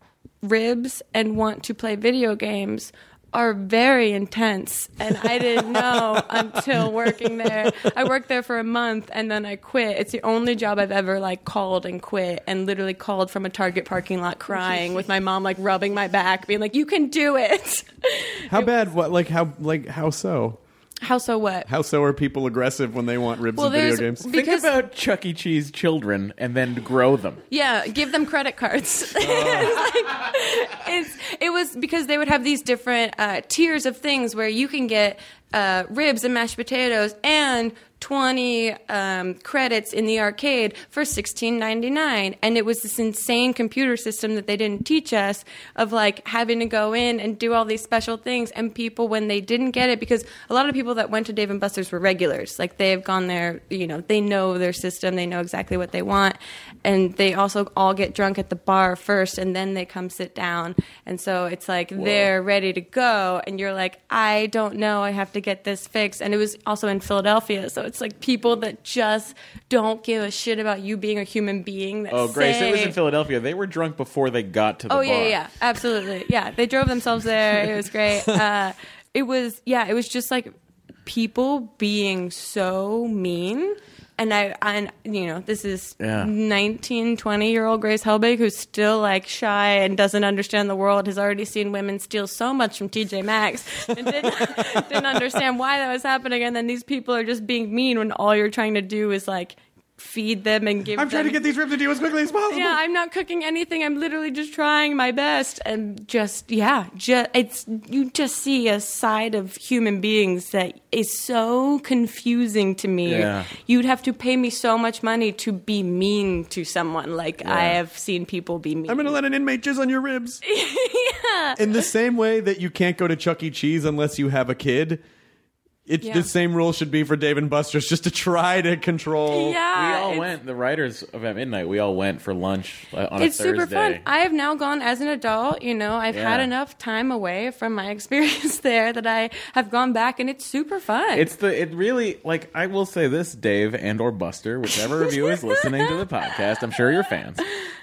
ribs and want to play video games are very intense, and I didn't know until working there. I worked there for a month, and then I quit. It's the only job I've ever like called and quit, and literally called from a Target parking lot crying with my mom like rubbing my back, being like, "You can do it." How bad? What? Like how? Like how so? How so? What? How so are people aggressive when they want ribs Well, in video there's- games? Think Because- about Chuck E. Cheese children and then grow them. Yeah, give them credit cards. It's like- it's, it was because they would have these different uh, tiers of things where you can get uh, ribs and mashed potatoes and twenty um, credits in the arcade for sixteen ninety-nine, and it was this insane computer system that they didn't teach us of like having to go in and do all these special things. And people, when they didn't get it, because a lot of people that went to Dave and Buster's were regulars, like they've gone there, you know, they know their system, they know exactly what they want, and they also all get drunk at the bar first, and then they come sit down, and so it's like they're ready to go, and you're like, I don't know, I have to get this fixed. And it was also in Philadelphia, so it's like people that just don't give a shit about you being a human being. That Oh, Grace, say, it was in Philadelphia. They were drunk before they got to the oh bar. yeah, yeah, absolutely, yeah. They drove themselves there. It was great. Uh, it was yeah. It was just like people being so mean. And I, and you know, this is Yeah. nineteen, twenty year old Grace Helbig who's still like shy and doesn't understand the world, has already seen women steal so much from T J Maxx and didn't, didn't understand why that was happening. And then these people are just being mean when all you're trying to do is like feed them and give I'm them. trying to get these ribs to you as quickly as possible. Yeah, I'm not cooking anything. I'm literally just trying my best, and just yeah, just it's you just see a side of human beings that is so confusing to me. Yeah. You'd have to pay me so much money to be mean to someone. Like I have seen people be mean. I'm going to let an inmate jizz on your ribs. yeah. In the same way that you can't go to Chuck E. Cheese unless you have a kid, it, Yeah. the same rule should be for Dave and Buster's, just to try to control. Yeah, We all it's- went, the writers of At Midnight, we all went for lunch uh, on It's a Thursday. super fun. I have now gone as an adult. You know, I've had Yeah. enough time away from my experience there that I have gone back, and it's super fun. It's the it really like I will say this, Dave and or Buster, whichever of you is listening to the podcast, I'm sure you're fans.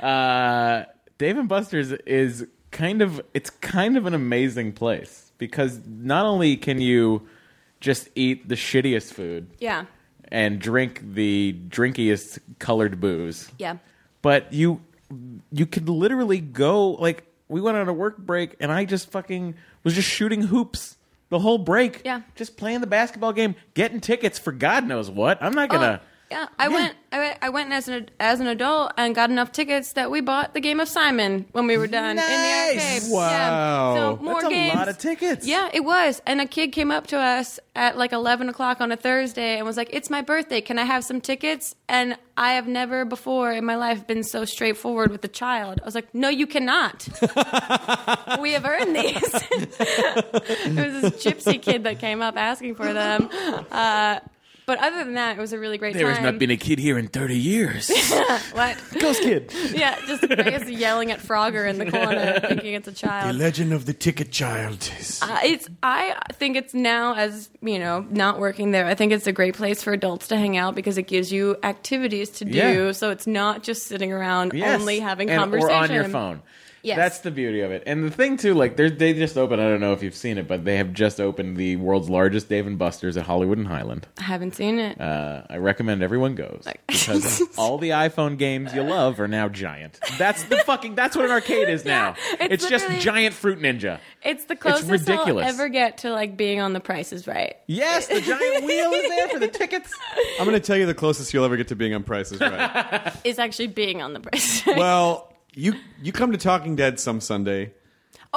Uh, Dave and Buster's is kind of it's kind of an amazing place because not only can you just eat the shittiest food yeah, and drink the drinkiest colored booze, yeah. but you you could literally go like we went on a work break and I just fucking was just shooting hoops the whole break. Yeah. Just playing the basketball game, getting tickets for God knows what. I'm not gonna Oh, yeah, I went. I went, I went as an as an adult and got enough tickets that we bought the game of Simon when we were done in the Nice! arcade. Wow. Yeah. So more That's a games. lot of tickets. Yeah, it was. And a kid came up to us at like eleven o'clock on a Thursday and was like, "It's my birthday. Can I have some tickets?" And I have never before in my life been so straightforward with a child. I was like, "No, you cannot. We have earned these." It was this gypsy kid that came up asking for them. Uh, But other than that, it was a really great There has time. not been a kid here in thirty years. What? Ghost Kid. Yeah, just Grace yelling at Frogger in the corner, thinking it's a child. Legend of the Ticket Child. Uh, it's. I think it's now, as you know, not working there. I think it's a great place for adults to hang out because it gives you activities to do. Yeah. So it's not just sitting around Yes. only having and, conversation or on your phone. Yes. That's the beauty of it. And the thing too, like they they just opened. I don't know if you've seen it, but they have just opened the world's largest Dave and Buster's at Hollywood and Highland. I haven't seen it. Uh, I recommend everyone goes because all the iPhone games you love are now giant. That's the fucking. That's what an arcade is now. Yeah, it's it's just literally- giant Fruit Ninja. It's the closest ridiculous. I'll ever get to like being on The Price is Right. Yes, the giant wheel is there for the tickets. I'm going to tell you the closest you'll ever get to being on Price is Right. Is actually being on The Price is Right. Well, you you come to Talking Dead some Sunday. Oh,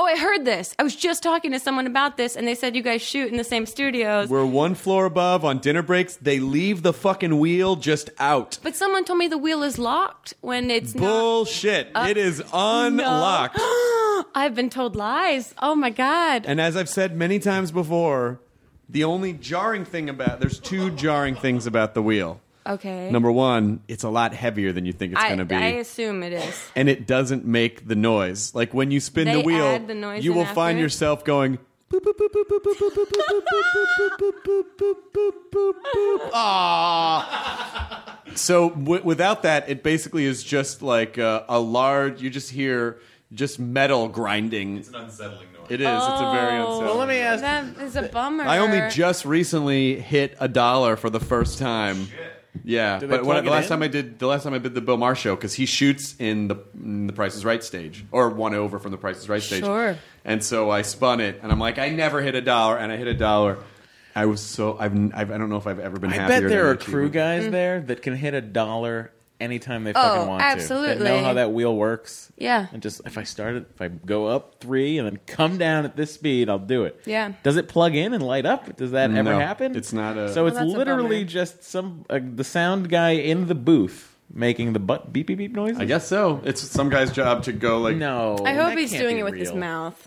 Oh, I heard this. I was just talking to someone about this, and they said you guys shoot in the same studios. We're one floor above on dinner breaks. They leave the fucking wheel just out. But someone told me the wheel is locked when it's Bullshit. not. Uh, it is unlocked. No. I've been told lies. Oh, my God. And as I've said many times before, the only jarring thing about... There's two jarring things about the wheel. Okay. Number one, it's a lot heavier than you think it's I, going to be. I assume it is. And it doesn't make the noise. Like when you spin They the wheel, add the noise you in will find after? yourself going... boop, boop, boop, boop, boop, boop, boop, boop, boop, boop, boop, boop, boop, boop, boop, boop. Ah. So w- without that, it basically is just like a, a large... You just hear just metal grinding. It's an unsettling noise. It is. It's a very Oh. unsettling. Well, let me ask. That is a bummer. I only just recently hit a dollar for the first time. Yeah, Do they but when, plug the it last in? time I did the last time I did the Bill Maher show, because he shoots in the in the Price is Right stage or one over from the Price is Right stage. Sure. And so I spun it, and I'm like, I never hit a dollar, and I hit a dollar. I was so I've, I've I don't know if I've ever been I happier. bet there than are that crew achievement. guys Mm. there that can hit a dollar anytime they Oh, fucking want to. absolutely. That know how that wheel works. Yeah. And just if I start it, if I go up three and then come down at this speed, I'll do it. Yeah. Does it plug in and light up? Does that ever No, happen? it's not a- So Well, it's that's a literally bummer. just some uh, the sound guy in the booth making the butt beep beep beep noises. I guess so. It's some guy's job to go like No. I hope that he's can't doing be it with his real. mouth.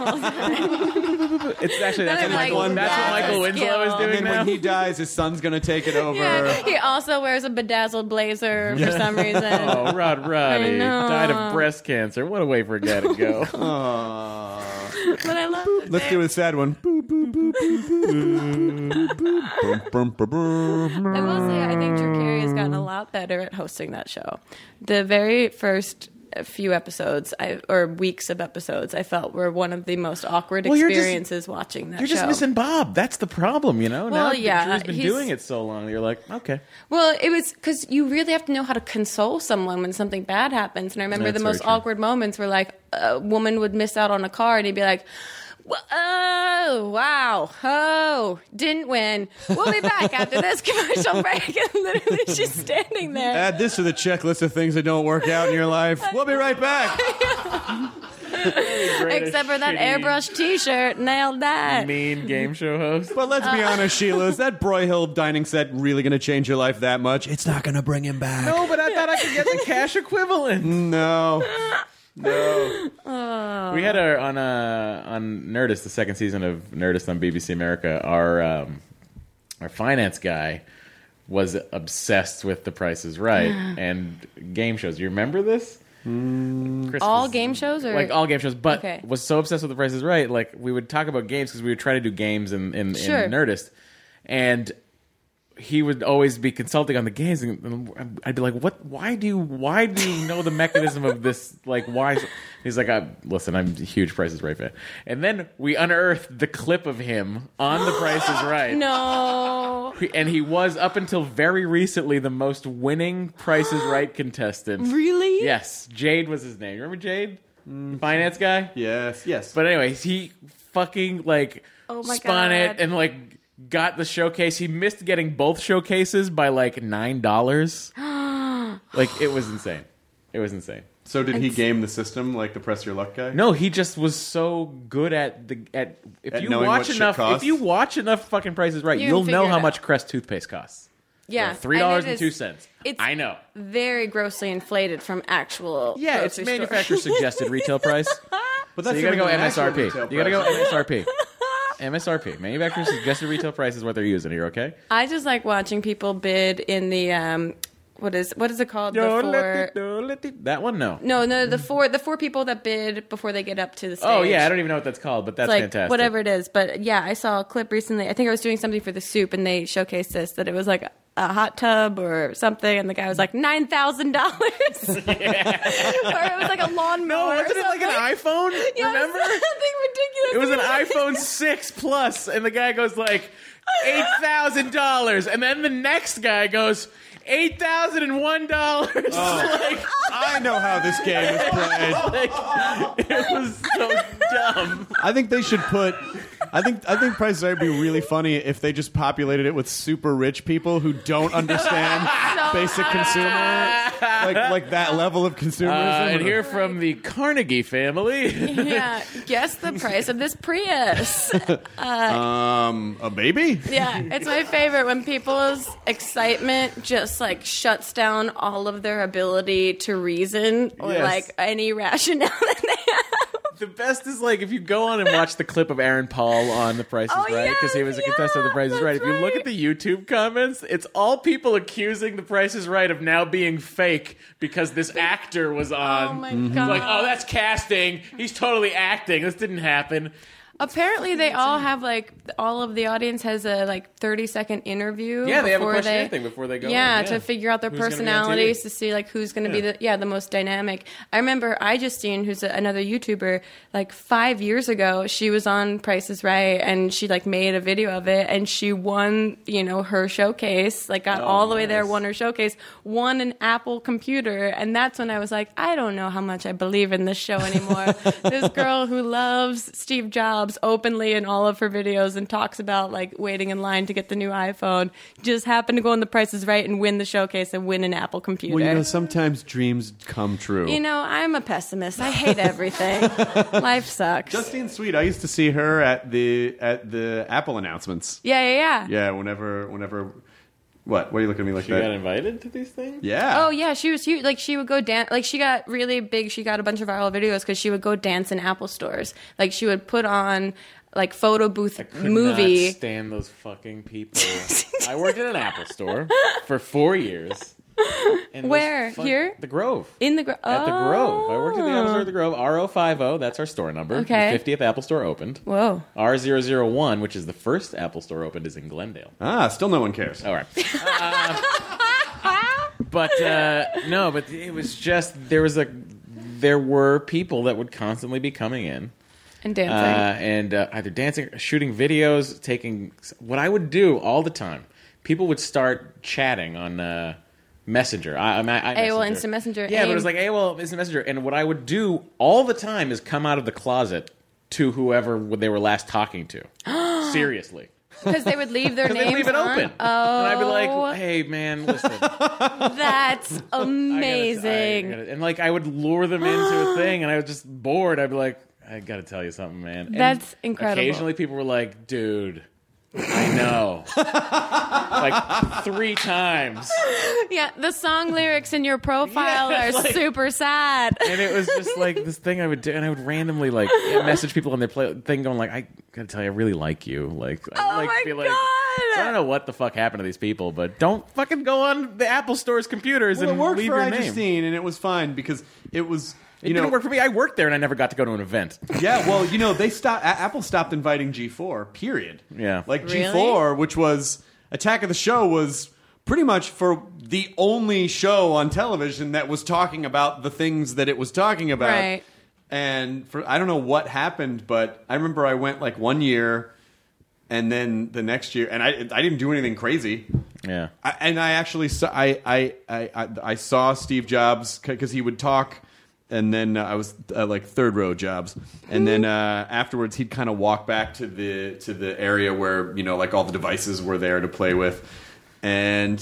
It's actually that's, Then what I'm Michael, like, that's what that's Michael a Winslow is skill. doing And now. when he dies, his son's gonna take it over. Yeah. He also wears a bedazzled blazer for some reason. Oh, Rod Roddy I know. died of breast cancer. What a way for a guy to go. Aw. But I love it. Let's do a sad one. Boop, boop, boop, boop, boop, boop, boom, boom, boom. I will say, I think Drew Carey has gotten a lot better at hosting that show. The very first few episodes, I, or weeks of episodes, I felt were one of the most awkward Well, you're just- experiences watching that You're show. just missing Bob. That's the problem, you know? Well, now that yeah, Drew's been he's- doing it so long, you're like, okay. Well, it was because you really have to know how to console someone when something bad happens. And I remember That's the very most true. awkward moments were like a woman would miss out on a car and he'd be like, oh, wow, oh, didn't win. We'll be back after this commercial break. And literally she's standing there. Add this to the checklist of things that don't work out in your life. We'll be right back. Except for that shitty, airbrush t-shirt. Nailed that. mean game show host. But let's be honest, Sheila, is that Broyhill dining set really going to change your life that much? It's not going to bring him back. No, but I thought I could get the cash equivalent. No. No. We had our on uh, on Nerdist, the second season of Nerdist on B B C America. Our um, our finance guy was obsessed with The Price is Right and game shows. You remember this? Chris All was- game shows? Or like all game shows, but Okay. was so obsessed with The Price is Right. Like we would talk about games because we would try to do games in in, Sure. in Nerdist, and he would always be consulting on the games, and I'd be like, "What? Why do you? Why do you know the mechanism of this? Like, why?" He's like, I, "Listen, I'm a huge Price is Right fan." And then we unearthed the clip of him on The Price is Right. No. And he was up until very recently the most winning Price is Right contestant. Really? Yes, Jade was his name. You remember Jade, the finance guy? Yes, yes. But anyways, he fucking like Oh my spun God. it and like got the showcase. He missed getting both showcases by like nine dollars. Like it was insane. It was insane. So did he game the system like the press your luck guy? No, he just was so good at the at if At you knowing watch what shit enough costs? if you watch enough fucking Prices Right, You you'll can know figure how it much out. Crest toothpaste costs. Yeah. Three dollars And it and two is- cents. It's I know. very grossly inflated from actual. Yeah, it's grocery store. manufacturer suggested retail price. But So you gotta even go the M S R P. actual You retail gotta go price. M S R P. M S R P. Manufacturer suggested retail price is what they're using here. Okay. I just like watching people bid in the um, what is what is it called? The four, That one, no. no, no, the four the four people that bid before they get up to the stage. Oh yeah, I don't even know what that's called, but that's It's like fantastic. whatever it is. But yeah, I saw a clip recently. I think I was doing something for the soup, and they showcased this that it was like a hot tub or something, and the guy was like nine thousand dollars, or it was like a lawnmower. No, wasn't or it like an something. iPhone? Yeah, Remember? something ridiculous. It was an iPhone six Plus, and the guy goes like eight thousand dollars, and then the next guy goes eight thousand and one dollars. Like, I know how this game is played. like, it was so dumb. I think they should put. I think I think Price is Right would be really funny if they just populated it with super rich people who don't understand basic consumer, like like that level of consumerism. Uh, and here from the Carnegie family. Yeah, guess the price of this Prius. um, a baby? Yeah, it's my favorite when people's excitement just like shuts down all of their ability to reason or Yes. like any rationale that they have. The best is like if you go on and watch the clip of Aaron Paul on The Price is Oh, Right, because he yes, was a yeah, contestant of The Price is that's Right. If you look right. at the YouTube comments, it's all people accusing The Price is Right of now being fake because this actor was on. Oh my god! Like, oh, that's casting. He's totally acting. This didn't happen. Apparently, they all have like all of the audience has a like thirty second interview. Yeah, they have a before questionnaire they- thing before they go Yeah, in, yeah. to figure out their Who's gonna be on T V? personalities to see like who's going to be Yeah. the yeah the most dynamic. I remember I Justine, who's a, another YouTuber, like five years ago, she was on Price is Right, and she like made a video of it, and she won you know her showcase, like got Oh, all the way there, nice. won her showcase, won an Apple computer, and that's when I was like, I don't know how much I believe in this show anymore. This girl who loves Steve Jobs openly in all of her videos and talks about like waiting in line to get the new iPhone just happened to go on The Price is Right and win the showcase and win an Apple computer. Well, you know, sometimes dreams come true. You know, I'm a pessimist. I hate everything. Life sucks. Justine Sweet, I used to see her at the at the Apple announcements. yeah, yeah, yeah. Yeah, whenever whenever. What? Why are you looking at me like You that? got invited to these things? Yeah. Oh yeah, she was huge. Like she would go dance. Like she got really big. She got a bunch of viral videos because she would go dance in Apple stores. Like she would put on like photo booth I could movie. not stand those fucking people. I worked at an Apple store for four years. And those Where? fuck- Here? The Grove. In the gro- At the Grove. I worked at the Apple store Oh. at the Grove. R O five zero, that's our store number. Okay. The fiftieth Apple store opened. Whoa. R zero zero one, which is the first Apple store opened, is in Glendale. Ah, still no one cares. All right. Uh, but uh, no, but it was just there was a there were people that would constantly be coming in And dancing. uh, and uh, either dancing, shooting videos, taking what I would do all the time. People would start chatting on uh, Messenger. I, I, I A O L Messenger. Instant Messenger. Yeah, but AIM. it was like A O L Instant Messenger. And what I would do all the time is come out of the closet to whoever they were last talking to. Seriously. Because they would leave their Because names they leave it on? open. Oh, And I'd be like, hey, man, listen. that's I gotta- amazing. I gotta- and like I would lure them into a thing, and I was just bored. I'd be like, I got to tell you something, man. And That's incredible. Occasionally, people were like, dude, I know, like three times, Yeah, the song lyrics in your profile Yeah, are like- super sad. and it was just like this thing I would do, and I would randomly like message people on their play- thing, going like, I gotta tell you, I really like you. Like, I Oh like my be like, God. so I don't know what the fuck happened to these people, but don't fucking go on the Apple Store's computers Well, it and worked leave for your name. Justine, and it was fine because it was. It You know, didn't work for me. I worked there, and I never got to go to an event. yeah, well, you know, they stopped. A- Apple stopped inviting G four. Period. Yeah. like Really? G four, which was Attack of the Show, was pretty much for the only show on television that was talking about the things that it was talking about. Right. And for I don't know what happened, but I remember I went like one year, and then the next year, and I I didn't do anything crazy. Yeah. I, and I actually saw I I I, I, I saw Steve Jobs because he would talk, and then uh, I was uh, like third row Jobs, and then uh, afterwards he'd kind of walk back to the to the area where you know like all the devices were there to play with, and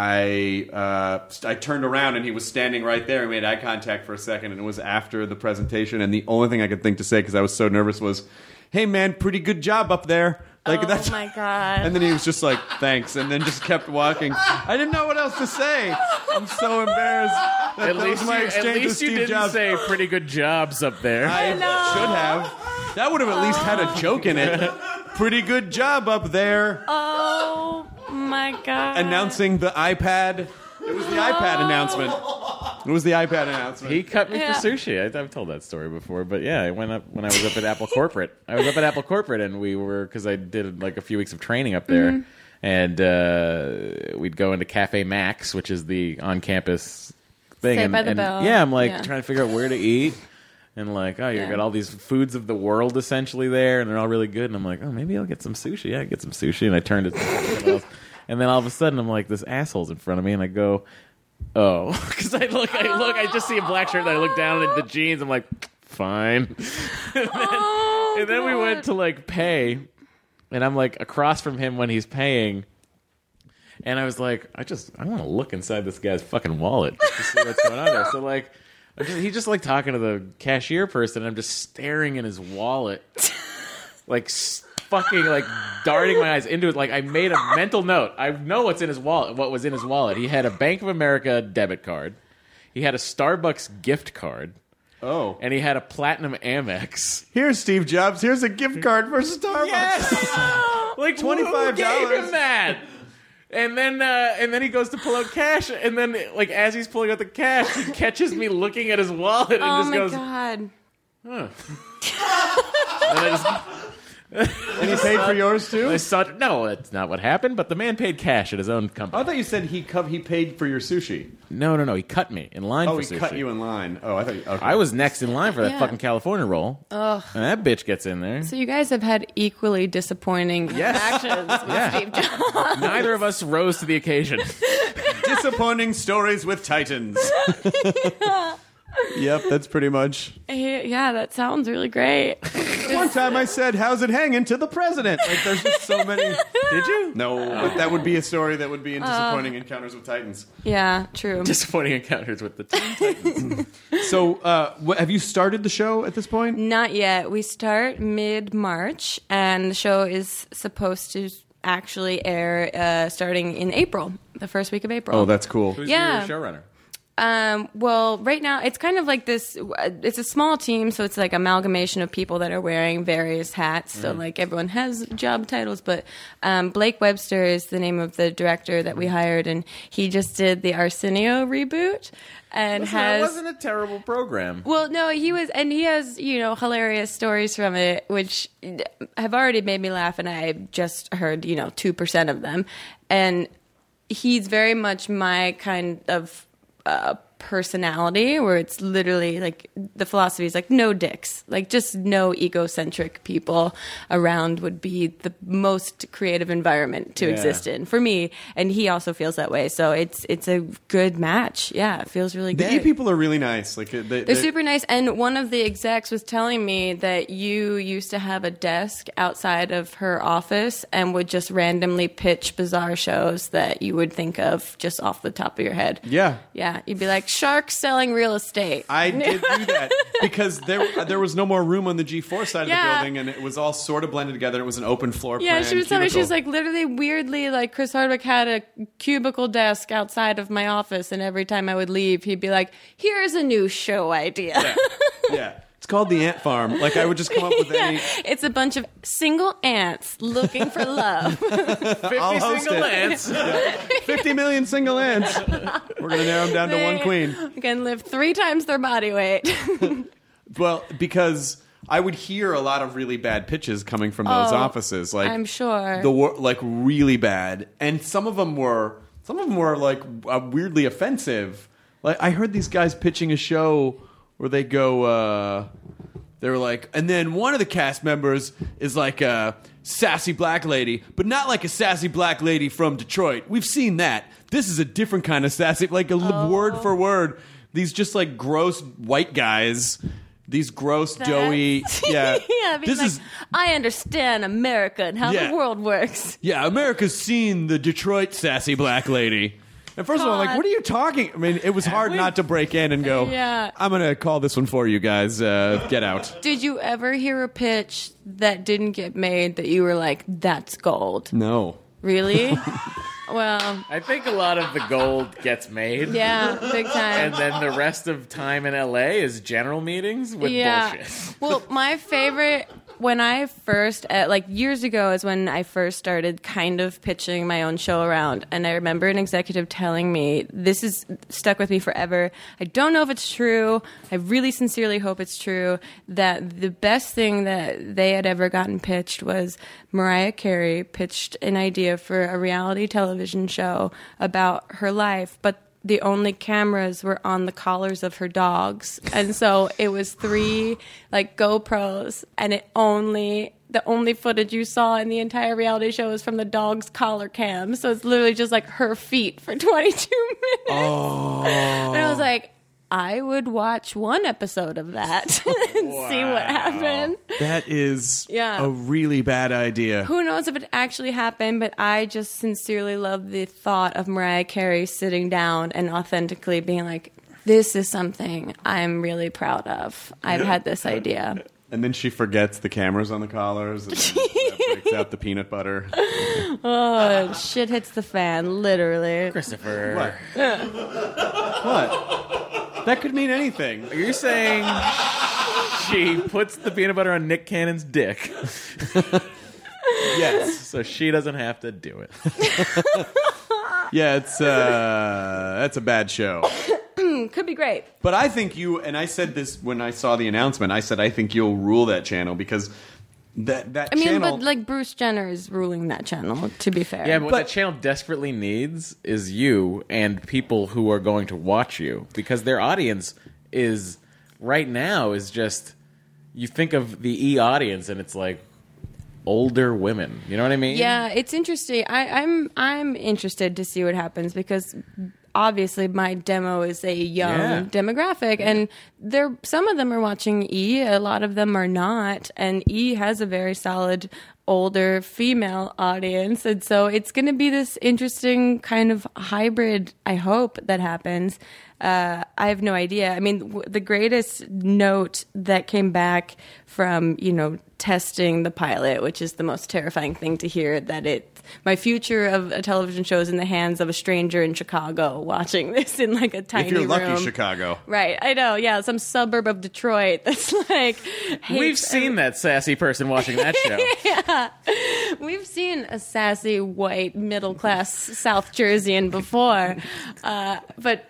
I uh, I turned around and he was standing right there and made eye contact for a second, and it was after the presentation, and the only thing I could think to say because I was so nervous was, "Hey man, pretty good job up there." Like Oh that's my God. And then he was just like, "Thanks," and then just kept walking. I didn't know what else to say. I'm so embarrassed. That, At that least, was my you, exchange at with least you Steve didn't Jobs. say pretty good jobs up there. I should have. That would have at least had a joke in it. Pretty good job up there. Oh my God. Announcing the iPad. It was the iPad announcement. It was the iPad announcement. He cut me Yeah. for sushi. I, I've told that story before, but yeah, I went up when I was up at Apple Corporate. I was up at Apple Corporate, and we were because I did like a few weeks of training up there, Mm-hmm. and uh, we'd go into Cafe Max, which is the on-campus thing. Saved and, by the and, Bell. Yeah, I'm like Yeah. trying to figure out where to eat. And like, oh, you Yeah. got all these foods of the world essentially there, and they're all really good. And I'm like, oh, maybe I'll get some sushi. Yeah, I get some sushi. And I turned it to something else. And then all of a sudden, I'm like, this asshole's in front of me, and I go, oh, because I look, I look, I just see a black shirt, and I look down at the jeans. I'm like, fine. and then, Oh, and then we God. went to like pay, and I'm like across from him when he's paying. And I was like, I just, I want to look inside this guy's fucking wallet just to see what's going on there. So like, I just, he just like talking to the cashier person. And I'm just staring in his wallet, like fucking like darting my eyes into it. Like I made a mental note. I know what's in his wallet. What was in his wallet? He had a Bank of America debit card. He had a Starbucks gift card. Oh. And he had a Platinum Amex. Here's Steve Jobs. Here's a gift card for Starbucks. Yes! Like twenty-five dollars. Who gave him that? And then, uh, and then he goes to pull out cash, and then, like, as he's pulling out the cash, he catches me looking at his wallet and Oh just my goes, god. huh. and I just, And he paid for yours too? I saw, no, that's not what happened, but the man paid cash at his own Oh, I company. thought you said he co- he paid for your sushi. No, no, no, he cut me in line Oh, for he sushi. cut you in line. Oh, I thought you, okay. I was next in line for that Yeah. fucking California roll. Ugh. And that bitch gets in there. So you guys have had equally disappointing actions with Yeah. Steve Jobs. Neither of us rose to the occasion. Disappointing stories with Titans. Yep, that's pretty much. Yeah, that sounds really great. One time I said, "How's it hanging?" to the president. Like, there's just so many. Did you? No, but that would be a story that would be in disappointing encounters with Titans. Yeah, true. Disappointing encounters with the Teen Titans. So, uh, what, have you started the show at this point? Not yet. We start mid-March, and the show is supposed to actually air uh, starting in April, the first week of April. Oh, that's cool. Who's Yeah. your showrunner? Um, well, right now it's kind of like this. uh, It's a small team, so it's like amalgamation of people that are wearing various hats. So like everyone has job titles, but um, Blake Webster is the name of the director that we hired, and he just did the Arsenio reboot and Listen, has. that wasn't a terrible program. Well, no, he was, and he has, you know, hilarious stories from it, which have already made me laugh, and I just heard, you know, two percent of them. And he's very much my kind of uh, personality, where it's literally like the philosophy is like no dicks, like just no egocentric people around would be the most creative environment to Yeah. exist in for me. And he also feels that way, so it's it's a good match. Yeah, it feels really The good. E people are really nice. Like they, They're super nice, and one of the execs was telling me that you used to have a desk outside of her office and would just randomly pitch bizarre shows that you would think of just off the top of your head. Yeah. Yeah, you'd be like, sharks selling real estate. I did do that because there there was no more room on the G four side of Yeah. the building, and it was all sort of blended together. It was an open floor Yeah, plan. she was telling me, she was cubicle. like, literally weirdly, like, Chris Hardwick had a cubicle desk outside of my office, and every time I would leave, he'd be like, here's a new show idea. yeah. yeah. It's called the Ant Farm. Like, I would just come up with Yeah, any. it's a bunch of single ants looking for love. fifty I'll host single it. ants. fifty million single ants. We're going to narrow them down to one They queen. can lift three times their body weight. Well, because I would hear a lot of really bad pitches coming from those Oh, offices. Like I'm sure. the wor- like really bad, and some of them were some of them were like uh, weirdly offensive. Like I heard these guys pitching a show where they go. Uh, they were like, and then one of the cast members is like a sassy black lady, but not like a sassy black lady from Detroit. We've seen that. This is a different kind of sassy, like a Oh. word for word. These just like gross white guys. These gross, doughy, yeah. yeah, being this like, is, I understand America and how Yeah. the world works. yeah. America's seen the Detroit sassy black lady. And first of all, I'm like, God. what are you talking? I mean, it was hard not to break in and go. Yeah. I'm gonna call this one for you guys. Uh, get out. Did you ever hear a pitch that didn't get made that you were like, that's gold? No. Really? Well, I think a lot of the gold gets made. yeah, big time. And then the rest of time in L A is general meetings with yeah. bullshit. Well, my favorite when I first, uh, like years ago, is when I first started kind of pitching my own show around. And I remember an executive telling me, this is stuck with me forever. I don't know if it's true. I really sincerely hope it's true. That the best thing that they had ever gotten pitched was Mariah Carey pitched an idea for a reality television show about her life, but the only cameras were on the collars of her dogs. And so it was three like GoPros, and it only the only footage you saw in the entire reality show was from the dog's collar cam. So it's literally just like her feet for twenty-two minutes. Oh. And I was like, I would watch one episode of that and wow. see what happened. That is yeah. a really bad idea. Who knows if it actually happened, but I just sincerely love the thought of Mariah Carey sitting down and authentically being like, this is something I'm really proud of. I've had this idea. And then she forgets the cameras on the collars and then breaks out the peanut butter. Oh, shit hits the fan, literally. Christopher. What? What? That could mean anything. You're saying she puts the peanut butter on Nick Cannon's dick. Yes. So she doesn't have to do it. Yeah, it's uh, that's a bad show. Could be great. But I think you, and I said this when I saw the announcement, I said I think you'll rule that channel because that that I mean, channel... but like Bruce Jenner is ruling that channel, to be fair. Yeah, but, but what that channel desperately needs is you and people who are going to watch you because their audience is, right now, is just, you think of the E audience and it's like, older women, you know what I mean? Yeah, it's interesting. I, I'm I'm interested to see what happens because obviously my demo is a young yeah. demographic, and there some of them are watching E, a lot of them are not, and E has a very solid older female audience, and so it's going to be this interesting kind of hybrid. I hope that happens. Uh, I have no idea. I mean, w- the greatest note that came back from, you know, testing the pilot, which is the most terrifying thing to hear, that it, my future of a television show is in the hands of a stranger in Chicago watching this in like a tiny room. If you're lucky, Chicago. Right, I know, yeah, some suburb of Detroit that's like... We've seen that sassy person watching that show. Yeah, we've seen a sassy, white, middle-class South Jerseyan before, uh, but...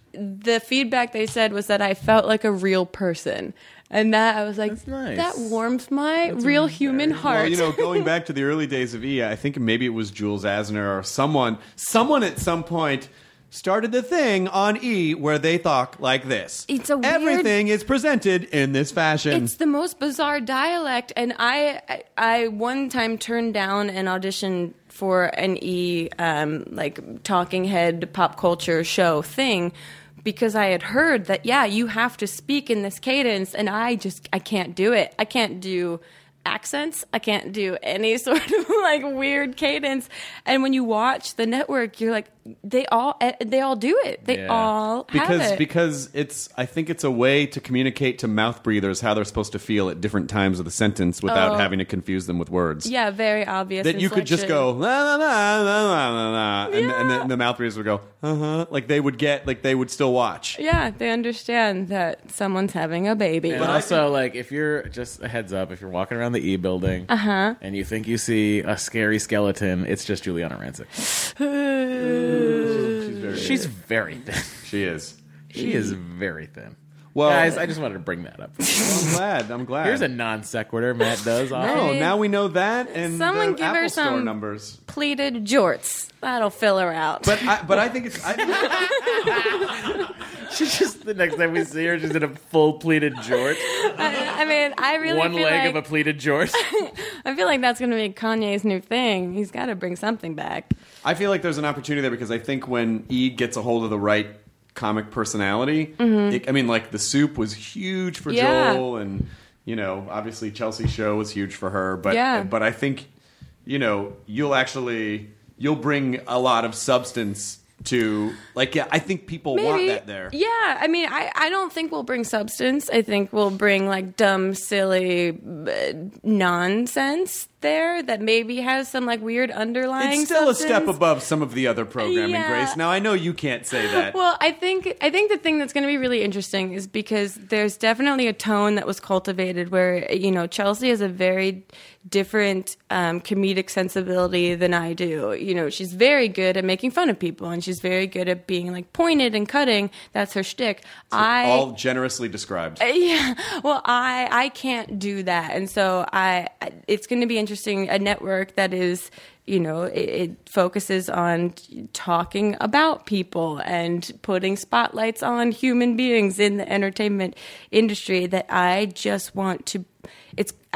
the feedback they said was that I felt like a real person. And that, I was like, That's nice. That warms my That's real very, human heart. Well, you know, going back to the early days of E, I think maybe it was Jules Asner or someone, someone at some point started the thing on E where they talk like this. It's a weird... Everything is presented in this fashion. It's the most bizarre dialect. And I, I, I one time turned down an audition for an E, um, like, talking head pop culture show thing, because I had heard that, yeah, you have to speak in this cadence, and I just, I can't do it. I can't do accents. I can't do any sort of, like, weird cadence. And when you watch the network, you're like, they all, they all do it. They yeah. all because have it. because it's I think it's a way to communicate to mouth breathers how they're supposed to feel at different times of the sentence without Oh. having to confuse them with words. Yeah, very obvious. That you could just inflection. go la la la la la la la, and, Yeah. and then the mouth breathers would go uh huh, like they would get like they would still watch. Yeah, they understand that someone's having a baby. But also, like, if you're, just a heads up, if you're walking around the E building Uh-huh. and you think you see a scary skeleton, it's just Juliana Rancic. She's very, She's very thin. she is. She is very thin. Well, Guys, I just wanted to bring that up. I'm glad. I'm glad. Here's a non sequitur Matt does. No, often. now we know that, and Someone the give Apple her Store some- numbers. Pleated jorts. That'll fill her out. But I, but I think it's. I, She's just, the next time we see her, she's in a full pleated jort. I, I mean, I really One feel leg like, of a pleated jort. I feel like that's going to be Kanye's new thing. He's got to bring something back. I feel like there's an opportunity there because I think when E gets a hold of the right comic personality, it, I mean, like The Soup was huge for Mm-hmm. Yeah. Joel, and you know, obviously Chelsea's Show was huge for her. But Yeah. but I think you know you'll actually you'll bring a lot of substance to like yeah. I think people want Maybe. that there. Yeah, I mean, I, I don't think we'll bring substance. I think we'll bring like dumb, silly uh, nonsense there that maybe has some like weird underlying. It's still substance. a step above some of the other programming, Yeah. Grace. Now I know you can't say that. Well, I think I think the thing that's going to be really interesting is because there's definitely a tone that was cultivated where you know Chelsea has a very different um, comedic sensibility than I do. You know, she's very good at making fun of people, and she's very good at being like pointed and cutting. That's her shtick. I All generously described. yeah. Well, I I can't do that, and so I it's going to be interesting. A network that is, you know, it, it focuses on talking about people and putting spotlights on human beings in the entertainment industry. That I just want to. It's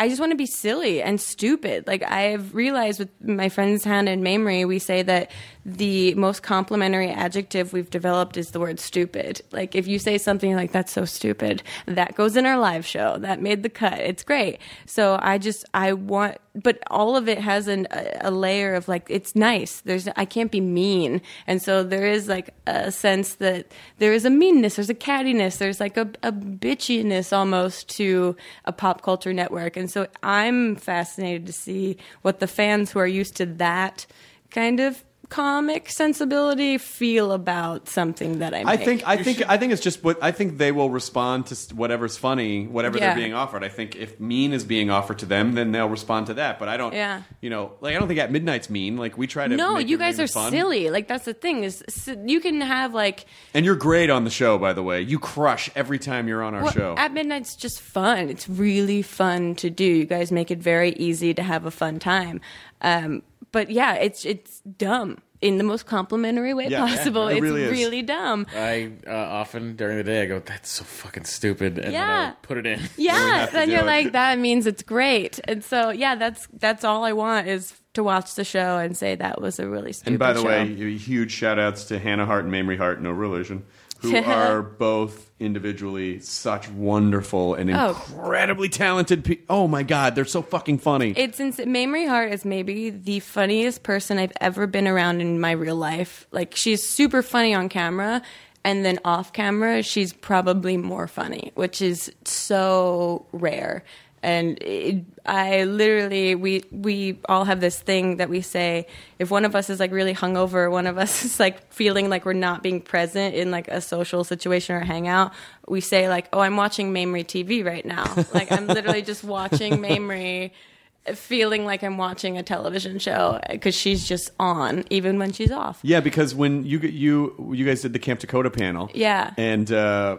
I just want to be silly and stupid. Like I've realized with my friends Hannah and Mamrie, we say that the most complimentary adjective we've developed is the word stupid. Like if you say something like that's so stupid, that goes in our live show. That made the cut. It's great. So I just I want, but all of it has an, a, a layer of like it's nice. There's I can't be mean, and so there is like a sense that there is a meanness, there's a cattiness, there's like a, a bitchiness almost to a pop culture network, and so I'm fascinated to see what the fans who are used to that kind of comic sensibility feel about something that I make. I think I think I think it's just what I think they will respond to whatever's funny, whatever Yeah. they're being offered. I think if mean is being offered to them, then they'll respond to that. But I don't, Yeah. you know, like I don't think At Midnight's mean. Like we try to. No, make you guys are everything fun. silly. Like that's the thing is you can have like And you're great on the show, by the way. You crush every time you're on our well, show. At Midnight's just fun. It's really fun to do. You guys make it very easy to have a fun time. Um, but yeah, it's it's dumb in the most complimentary way Yeah, possible. it It's really is. really dumb. I uh, often during the day I go, that's so fucking stupid, and then Yeah. I put it in. Yeah, have to then do you're it. like, that means it's great. And so, yeah, that's that's all I want is to watch the show and say that was a really stupid And by the show. way, huge shout outs to Hannah Hart and Mamrie Hart, no relation, who are both individually such wonderful and Oh. incredibly talented people. Oh my God, they're so fucking funny. It's ins- Mamrie Hart is maybe the funniest person I've ever been around in my real life. Like, she's super funny on camera, and then off camera, she's probably more funny, which is so rare. And it, I literally, we we all have this thing that we say, if one of us is like really hungover, one of us is like feeling like we're not being present in like a social situation or hangout, we say like, oh, I'm watching Mamrie T V right now. Like I'm literally just watching Mamrie, feeling like I'm watching a television show because she's just on even when she's off. Yeah, because when you you you guys did the Camp Dakota panel, Yeah. and uh,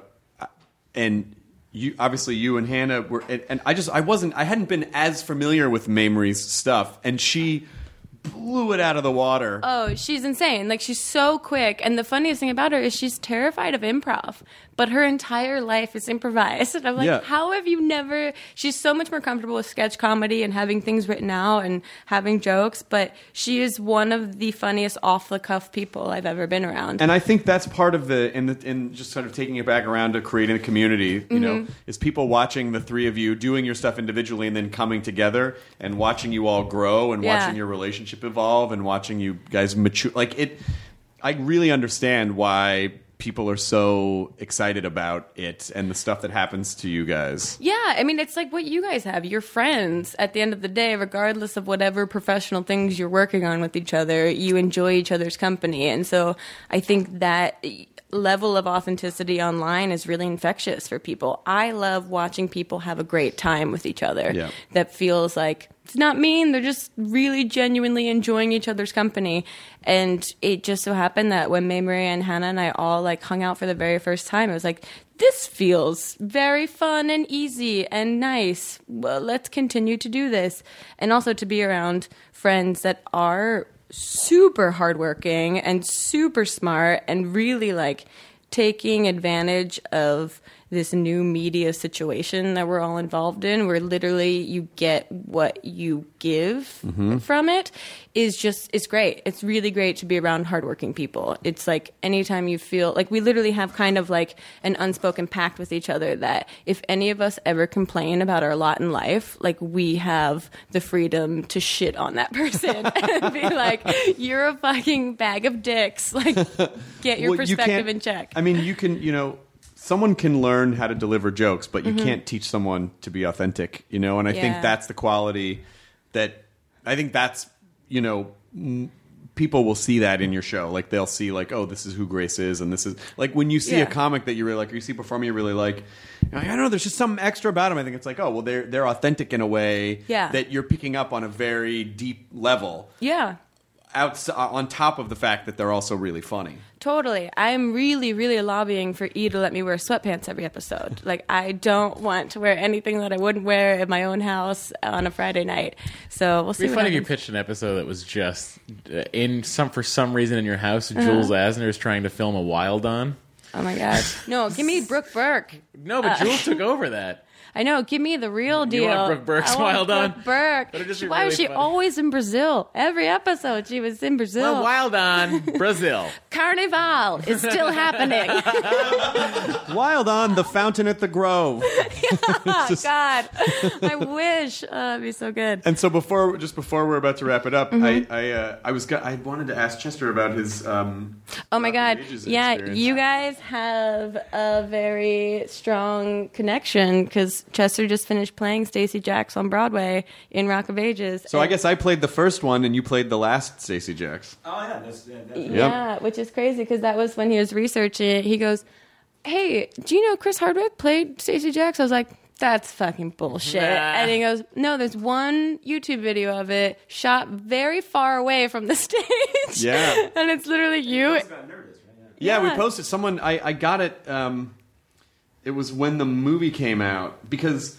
and you obviously you and Hannah were, and, and I just I wasn't I hadn't been as familiar with Mamrie's stuff, and she blew it out of the water. Oh, she's insane. Like, she's so quick. And the funniest thing about her is she's terrified of improv, but her entire life is improvised. And I'm like, Yeah. how have you never... She's so much more comfortable with sketch comedy and having things written out and having jokes, but she is one of the funniest off-the-cuff people I've ever been around. And I think that's part of the in the in just sort of taking it back around to creating a community, you know, Mm-hmm. is people watching the three of you doing your stuff individually and then coming together and watching you all grow and Yeah. watching your relationship evolve and watching you guys mature. Like it, I really understand why people are so excited about it and the stuff that happens to you guys. Yeah, I mean, it's like what you guys have. You're friends at the end of the day, regardless of whatever professional things you're working on with each other. You enjoy each other's company. And so I think that level of authenticity online is really infectious for people. I love watching people have a great time with each other. Yeah. That feels like it's not mean. They're just really genuinely enjoying each other's company. And it just so happened that when Mamrie and Hannah and I all like hung out for the very first time, it was like, this feels very fun and easy and nice. Well, let's continue to do this. And also to be around friends that are super hardworking and super smart and really like taking advantage of this new media situation that we're all involved in, where literally you get what you give from it, is just, it's great. It's really great to be around hardworking people. It's like anytime you feel like we literally have kind of like an unspoken pact with each other that if any of us ever complain about our lot in life, like we have the freedom to shit on that person and be like, you're a fucking bag of dicks. Like, get your Well, you perspective can't- in check. I mean, you can, you know, someone can learn how to deliver jokes, but you can't teach someone to be authentic, you know? And I Yeah. think that's the quality that, I think that's, you know, m- people will see that in your show. Like, they'll see, like, oh, this is who Grace is, and this is, like, when you see Yeah. a comic that you really like, or you see performing you really like, you're like, I don't know, there's just something extra about them. I think it's like, oh, well, they're, they're authentic in a way Yeah. that you're picking up on a very deep level. Yeah. Outs- on top of the fact that they're also really funny. Totally. I'm really, really lobbying for E to let me wear sweatpants every episode. Like, I don't want to wear anything that I wouldn't wear in my own house on a Friday night. So we'll see. It'd be what funny if you happens. pitched an episode that was just uh, in some for some reason in your house. Uh-huh. Jules Asner is trying to film a Wild On. Oh my god. No, give me Brooke Burke. No, but Jules took over that. I know. Give me the real deal. You want Brooke Burke's I want Wild Brooke On? Burke. That'd just be Why was really she funny. always in Brazil? Every episode she was in Brazil. Well, Wild On, Brazil. Carnival is still happening. Wild On, the fountain at the Grove. Oh, God. I wish. Oh, that'd be so good. And so before, just before we're about to wrap it up, Mm-hmm. I I, uh, I was go- I wanted to ask Chester about his. Um, Oh my Rocky God. Wages Yeah, experience. you guys have a very strong connection because Chester just finished playing Stacey Jacks on Broadway in Rock of Ages. So I And- guess I played the first one, and you played the last Stacey Jacks. Oh yeah, that's, yeah, that's Yeah, which is crazy because that was when he was researching it. He goes, "Hey, do you know Chris Hardwick played Stacey Jacks?" I was like, "That's fucking bullshit." Nah. And he goes, "No, there's one YouTube video of it shot very far away from the stage." Yeah. And it's literally you. It's about Nerdist, right? Yeah, we Yeah. posted. Someone I, I got it. Um, it was when the movie came out because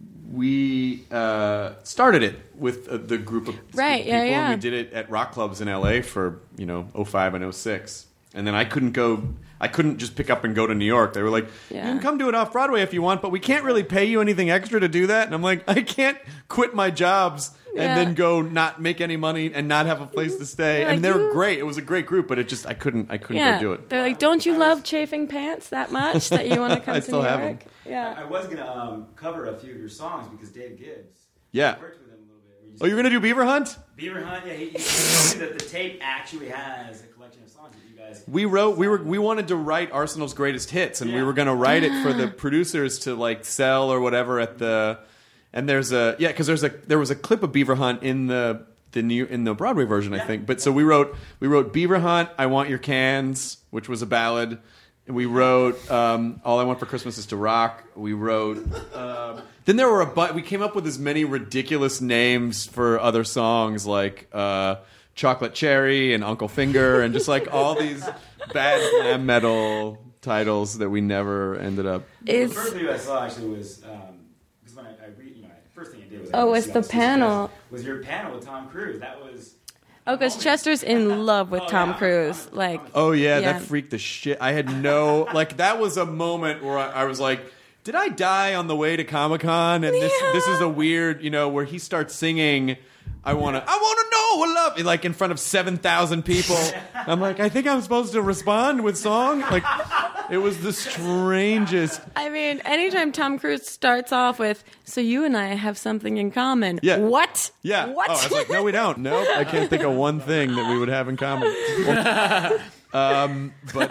we uh, started it with uh, the group of Right, people, yeah, yeah. and we did it at rock clubs in L A for you know oh five and oh six, and then I couldn't go. I couldn't just pick up and go to New York. They were like, Yeah. "You can come do it off Broadway if you want, but we can't really pay you anything extra to do that." And I'm like, "I can't quit my jobs and Yeah. then go not make any money and not have a place to stay." You're And like, they were "You- great. It was a great group, but it just I couldn't I couldn't Yeah. go do it. They're like, "Don't you love chafing pants that much that you want to come I to still New have York?" 'em. Yeah. I was gonna um, cover a few of your songs because Dave Gibbs. Yeah. I worked with him a little bit. where you Oh, you're gonna do Beaver Hunt? Beaver Hunt. Yeah, he, he told me that the tape actually has a collection of songs that you guys. We wrote. We were. We wanted to write Arsenal's greatest hits, and we Yeah. were gonna write it for the producers to like sell or whatever at the. And there's a yeah, because there's a there was a clip of Beaver Hunt in the the new in the Broadway version, I Yeah. think. But so we wrote we wrote Beaver Hunt, I Want Your Cans, which was a ballad. And we wrote um, All I Want for Christmas Is to Rock. We wrote. Um, then there were a but. We came up with as many ridiculous names for other songs like uh, Chocolate Cherry and Uncle Finger and just like all these bad glam metal titles that we never ended up. Is The first video I saw actually was because when I, I read, you know, first thing I did was I Oh, went it's to see the all Stacey panel. Jacks. Was your panel with Tom Cruise? That was. oh, because Chester's in love with Oh, Tom yeah. Cruise. Like, Oh yeah, Yeah. that freaked the shit. I had no like. That was a moment where I, I was like, "Did I die on the way to Comic Con?" And this Yeah. this is a weird, you know, where he starts singing. I wanna, I wanna know what love, like in front of seven thousand people. I'm like, I think I'm supposed to respond with song. Like, it was the strangest. I mean, anytime Tom Cruise starts off with, "So you and I have something in common." Yeah. What? Yeah. What? Oh, I was like, no, we don't. Nope. I can't think of one thing that we would have in common. um, but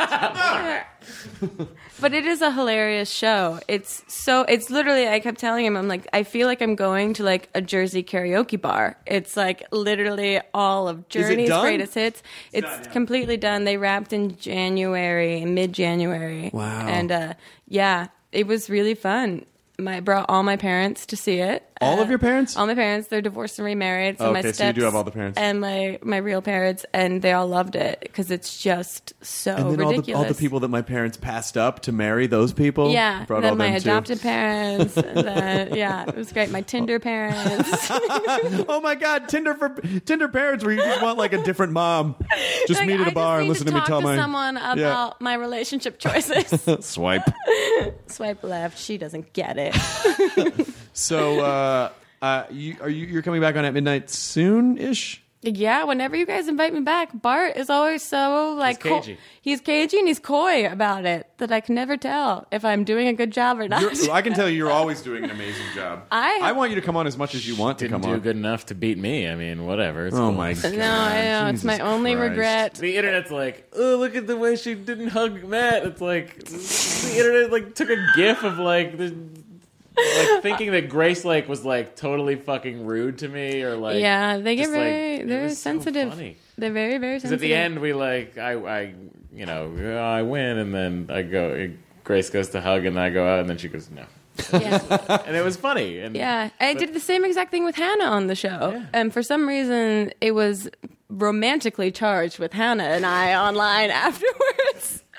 But it is a hilarious show. It's so, it's literally, I kept telling him, I'm like, I feel like I'm going to like a Jersey karaoke bar. It's like literally all of it Journey's done? greatest hits. It's done, yeah. completely done. They wrapped in January, mid-January. Wow. And uh, yeah, it was really fun. My, I brought all my parents to see it. All Uh, of your parents? All my parents. They're divorced and remarried. So my Okay, steps so you do have all the parents. and my my real parents, and they all loved it because it's just so and then all ridiculous. the all the people that my parents passed up to marry those people. Yeah, brought then all my them too. adopted parents. and then, yeah, it was great. My Tinder parents. Oh my God, Tinder for Tinder parents, where you just want like a different mom. Just Like, meet at I a bar just and need listen to, to, me talk tell to my someone about Yeah. my relationship choices. Swipe. Swipe left. She doesn't get it. So, uh, uh, you, are you you're coming back on At Midnight soon ish? Yeah, whenever you guys invite me back, Bart is always so like He's cagey. co- he's cagey and he's coy about it that I can never tell if I'm doing a good job or not. You're, I can tell you, you're always doing an amazing job. I- I want you to come on as much as you want to Didn't come do on. good enough to beat me. I mean, whatever. It's Oh cool. my God! No, I know it's my Jesus only Christ. regret. The internet's like, oh, look at the way she didn't hug Matt. It's like the internet like took a gif of like the like thinking that Grace like was like totally fucking rude to me or like Yeah, they get just, like, very it they're was so sensitive. funny. They're very very Because sensitive. at the end we like I I you know I win and then I go Grace goes to hug and I go out and then she goes no. Yeah. And it was funny. And Yeah, I did the same exact thing with Hannah on the show, Yeah. and for some reason, it was romantically charged with Hannah and I online afterwards.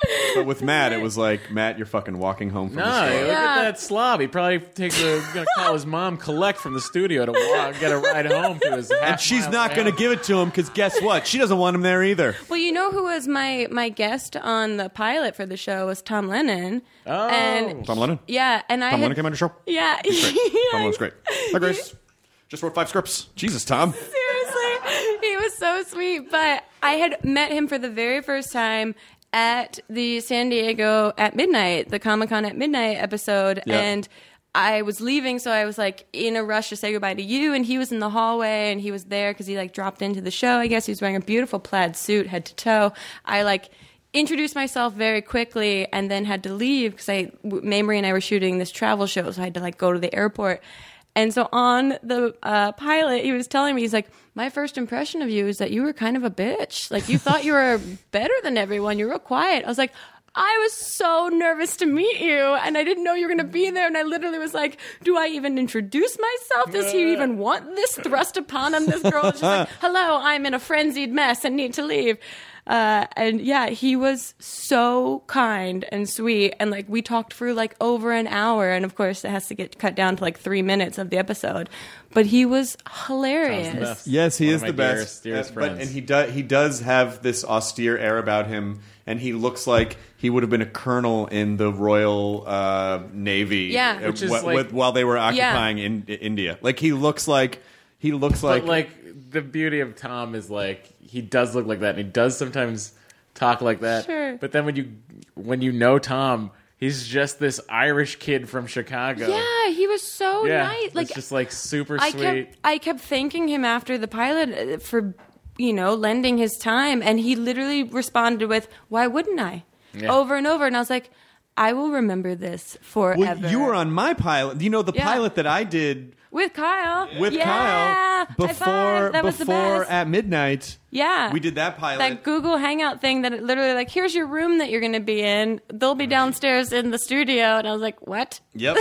But with Matt, it was like, Matt, you're fucking walking home from No, the store. look Yeah. at that slob. He'd probably take the, gonna call his mom, collect from the studio to walk, get a ride home to his. And she's not going to give it to him because guess what? She doesn't want him there either. Well, you know who was my my guest on the pilot for the show was Tom Lennon. Oh. and Tom Lennon? Yeah, and I Tom had, Lennon came on your show? Yeah, Great. Tom yeah. Lennon's great. Hi, Grace. Just wrote five scripts. Jesus, Tom. Seriously, he was so sweet. But I had met him for the very first time at the San Diego at Midnight, the Comic-Con at Midnight episode, Yeah. and I was leaving, so I was like in a rush to say goodbye to you, and he was in the hallway, and he was there because he like dropped into the show. I guess he was wearing a beautiful plaid suit, head to toe. I like introduced myself very quickly, and then had to leave because I, Mamrie and I were shooting this travel show, so I had to like go to the airport. And so on the uh, pilot, he was telling me, he's like, my first impression of you is that you were kind of a bitch. Like, you thought you were better than everyone. You're real quiet. I was like, I was so nervous to meet you, and I didn't know you were going to be there. And I literally was like, do I even introduce myself? Does he even want this thrust upon him? This girl is just like, hello, I'm in a frenzied mess and need to leave. Uh, and yeah, he was so kind and sweet. And like, we talked for like over an hour. And of course, it has to get cut down to like three minutes of the episode. But he was hilarious. Yes, he One is of the my best. dearest- dearest Uh, but, friends. and he does he does have this austere air about him, and he looks like he would have been a colonel in the Royal uh, Navy. Yeah. uh, Which is wh- like- with- while they were occupying in, India. Like he looks like he looks like, But like the beauty of Tom is like he does look like that, and he does sometimes talk like that. Sure. But then when you when you know Tom, he's just this Irish kid from Chicago. Yeah, he was so Yeah, nice. Like, it's just like super I sweet. kept I kept thanking him after the pilot uh, for, you know, lending his time, and he literally responded with, "Why wouldn't I?" Yeah. Over and over, and I was like, "I will remember this forever." well, you were on my pilot. You know the Yeah. pilot that I did with Kyle. with yeah. Kyle High before five. That was the before best. at midnight. Yeah, We did that pilot. that Google Hangout thing that it literally like, here's your room that you're going to be in. They'll be downstairs in the studio, and I was like, what? Yep.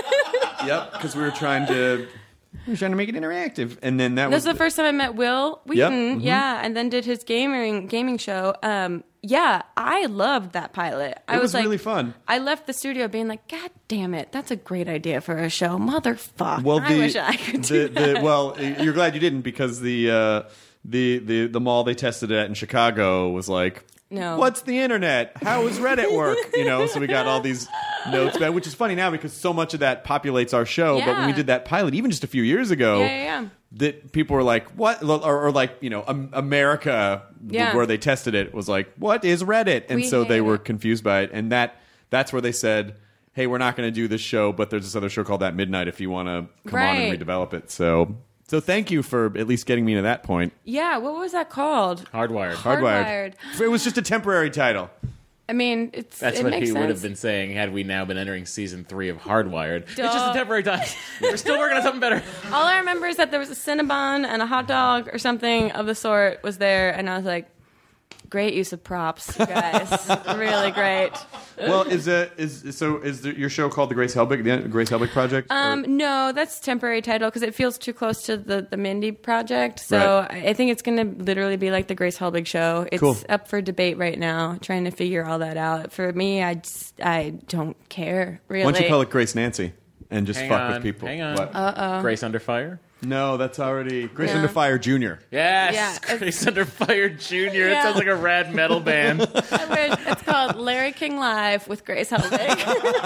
Yep. Because we were trying to we were trying to make it interactive, and then that This was was the first time I met Will Yep. Wheaton, Mhm. yeah, and then did his gaming gaming show. Um, yeah, I loved that pilot. I It was like, really fun. I left the studio being like, God damn it, that's a great idea for a show, motherfuck. Well, I the, wish I could the, do that. the, well, you're glad you didn't because the uh, the the the mall they tested it at in Chicago was like, No. what's the internet? How does Reddit work? You know, so we got all these notes back, which is funny now because so much of that populates our show. But when we Yeah. did that pilot, even just a few years ago, Yeah, yeah, yeah. that people were like, what? Or, or like, you know, um, America, Yeah. where they tested it, was like, what is Reddit? And We so they hate were it. confused by it. And that that's where they said, hey, we're not going to do this show, but there's this other show called That Midnight if you want to come on and Right. redevelop it. So so thank you for at least getting me to that point. Yeah, what was that called? Hardwired. Hardwired. It was just a temporary title. I mean, it's That's it what makes he sense. would have been saying had we now been entering season three of Hardwired. It's just Duh. a temporary time. We're still working on something better. All I remember is that there was a Cinnabon and a hot dog or something of the sort was there, and I was like, great use of props, you guys. Really great. Well, is it is so? Is the, your show called the Grace Helbig, the Grace Helbig Project? Or- Um, no, that's temporary title because it feels too close to the, the Mindy project. So Right. I I think it's going to literally be like the Grace Helbig show. It's Cool. up for debate right now, trying to figure all that out. For me, I just, I don't care really. Why don't you call it Grace Nancy and just Hang fuck on. with people? Hang on. What? Uh-oh. Grace Under Fire? No, that's already Grace Yeah. Under Fire Junior Yes! Yeah, it's- Grace Under Fire Junior It Yeah. sounds like a rad metal band. I wish. It's called Larry King Live with Grace Helbig.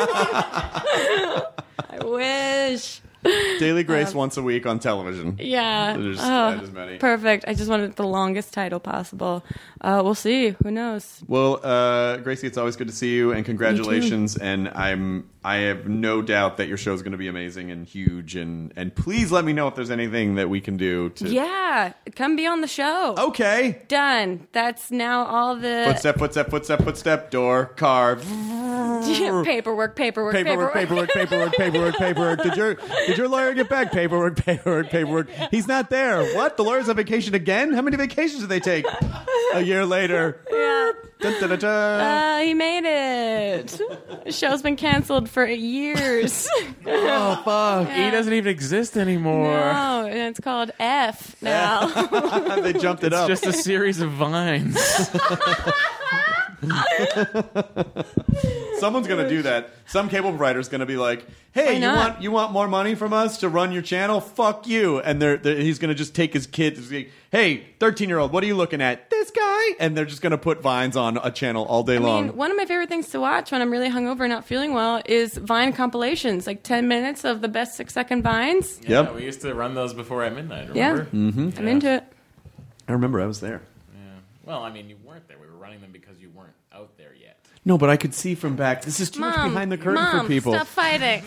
I wish. Daily Grace once a week on television. Yeah. There's Oh, not as many. perfect. I just wanted the longest title possible. Uh, we'll see. Who knows? Well, uh, Gracie, it's always good to see you, and congratulations. And I'm I have no doubt that your show is going to be amazing and huge. And and please let me know if there's anything that we can do to. Yeah. Come be on the show. Okay. Done. That's now all the Footstep, footstep, footstep, footstep, door, car. paperwork, paperwork, Paperwork, paperwork. paperwork, paperwork, paperwork, paperwork. Did your did your lawyer get back? Paperwork, paperwork, paperwork. He's not there. What? The lawyer's on vacation again? How many vacations did they take? A year later. Yeah. Dun, dun, dun, dun. Uh, he made it. The show's been canceled for years. Oh fuck! He doesn't even exist anymore. No, and it's called F now. They jumped it It's up. just a series of vines. Someone's going to do that. Some cable provider's going to be like, "Hey, Why you not? want you want more money from us to run your channel? Fuck you!" And they're, they're he's going to just take his kid. And say, "Hey, thirteen-year-old, what are you looking at? This guy?" And they're just going to put Vines on a channel all day I long. mean, one of my favorite things to watch when I'm really hungover and not feeling well is Vine compilations, like ten minutes of the best six-second Vines. Yeah, Yep. we used to run those before at midnight, Yeah, remember? Mm-hmm. I'm into it. I remember I was there. Yeah. Well, I mean, you weren't there. We were running them because you weren't out there yet. No, but I could see from back. This is too much Mom, behind the curtain Mom, for people. stop fighting.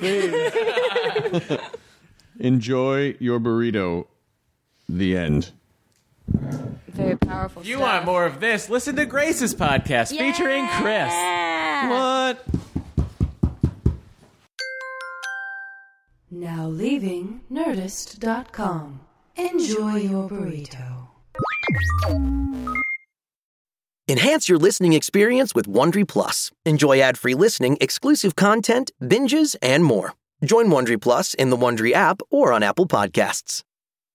Enjoy your burrito. The end. Very powerful If you stuff. want more of this, listen to Grace's podcast featuring Chris. What? Now leaving Nerdist dot com. Enjoy your burrito. Enhance your listening experience with Wondery Plus. Enjoy ad-free listening, exclusive content, binges, and more. Join Wondery Plus in the Wondery app or on Apple Podcasts.